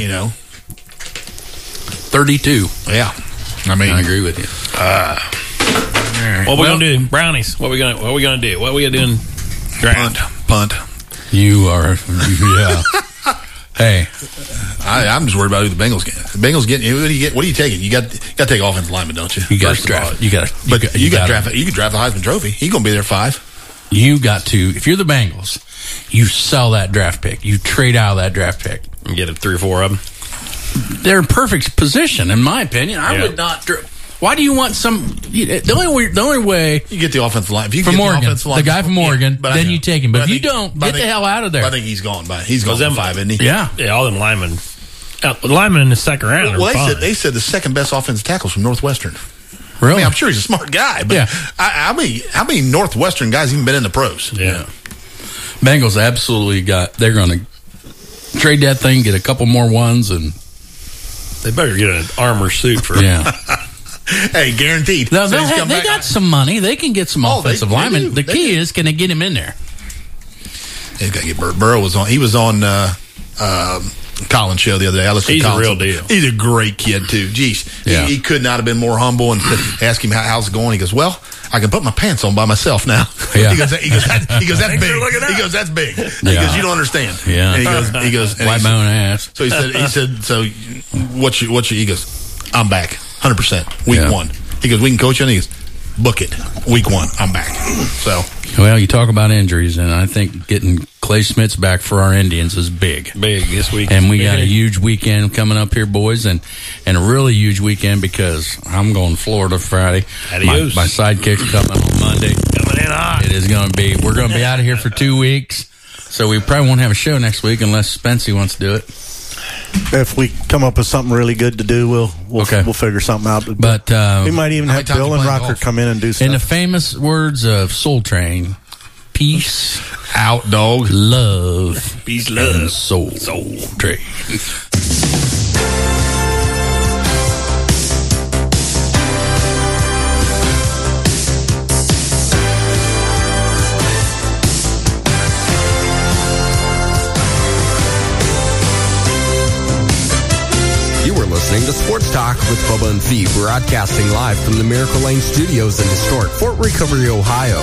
32. Yeah. I mean, I agree with you. What we gonna do? Brownies. What we gonna do? What we gonna do in draft? Punt. You are. Yeah. Hey, I'm just worried about who the Bengals get. The Bengals get. What do you get? What are you taking? You got to take offensive lineman, don't you? You got to draft. You got. But you got draft. You could draft the Heisman Trophy. He's going to be there 5. You got to. If you're the Bengals, you sell that draft pick. You trade out of that draft pick and get 3 or 4 of them. They're in perfect position, in my opinion. I would not. Why do you want some? The only way you get the offensive line. If you from get Oregon, the guy from Oregon, then you take him. But if you don't, get the hell out of there. I think he's gone by. He's gone by 5, isn't he? Yeah. All them linemen. Linemen in the second round. Well, they said the second best offensive tackles from Northwestern. Really? I mean, I'm sure he's a smart guy, but how many Northwestern guys even been in the pros? Yeah. Bengals absolutely they're going to trade that thing, get a couple more ones, and they better get an armor suit for Hey, guaranteed. No, they got some money. They can get some offensive linemen. The key is, can they get him in there? He's got to get Burrow was on. He was on Colin's show the other day. He's a real deal. He's a great kid too. Jeez, he could not have been more humble. And ask him how's it going. He goes, "Well, I can put my pants on by myself now." Yeah. He goes, that's big. He goes, that's big. He goes, you don't understand. Yeah. And he goes, wipe my own ass. So he said, so what's your? He goes, I'm back, 100%. Week 1. He goes, we can coach you. And he goes, book it. Week 1, I'm back. So. Well, you talk about injuries, and I think getting Clay Smith back for our Indians is big. Big this week. And we got a huge weekend coming up here, boys, and a really huge weekend because I'm going to Florida Friday. Adios. My sidekick's coming on Monday. Coming in hot. It is going to be. We're going to be out of here for 2 weeks, so we probably won't have a show next week unless Spency wants to do it. If we come up with something really good to do, we'll figure something out. But we might even have Bill and Rocker come in and do stuff. In the famous words of Soul Train, peace out, dog. Love, peace, love, and Soul Train. Listening to Sports Talk with Bubba and Fee, broadcasting live from the Miracle Lane Studios in historic Fort Recovery, Ohio.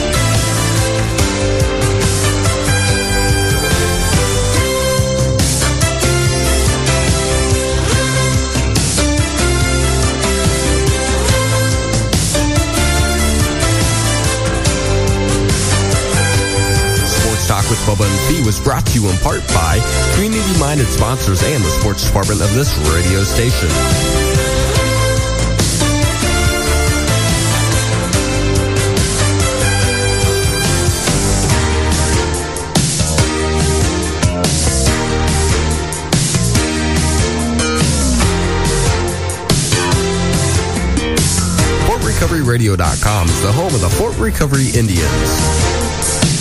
Talk with Bubba and Fee was brought to you in part by community-minded sponsors and the sports department of this radio station. FortRecoveryRadio.com is the home of the Fort Recovery Indians.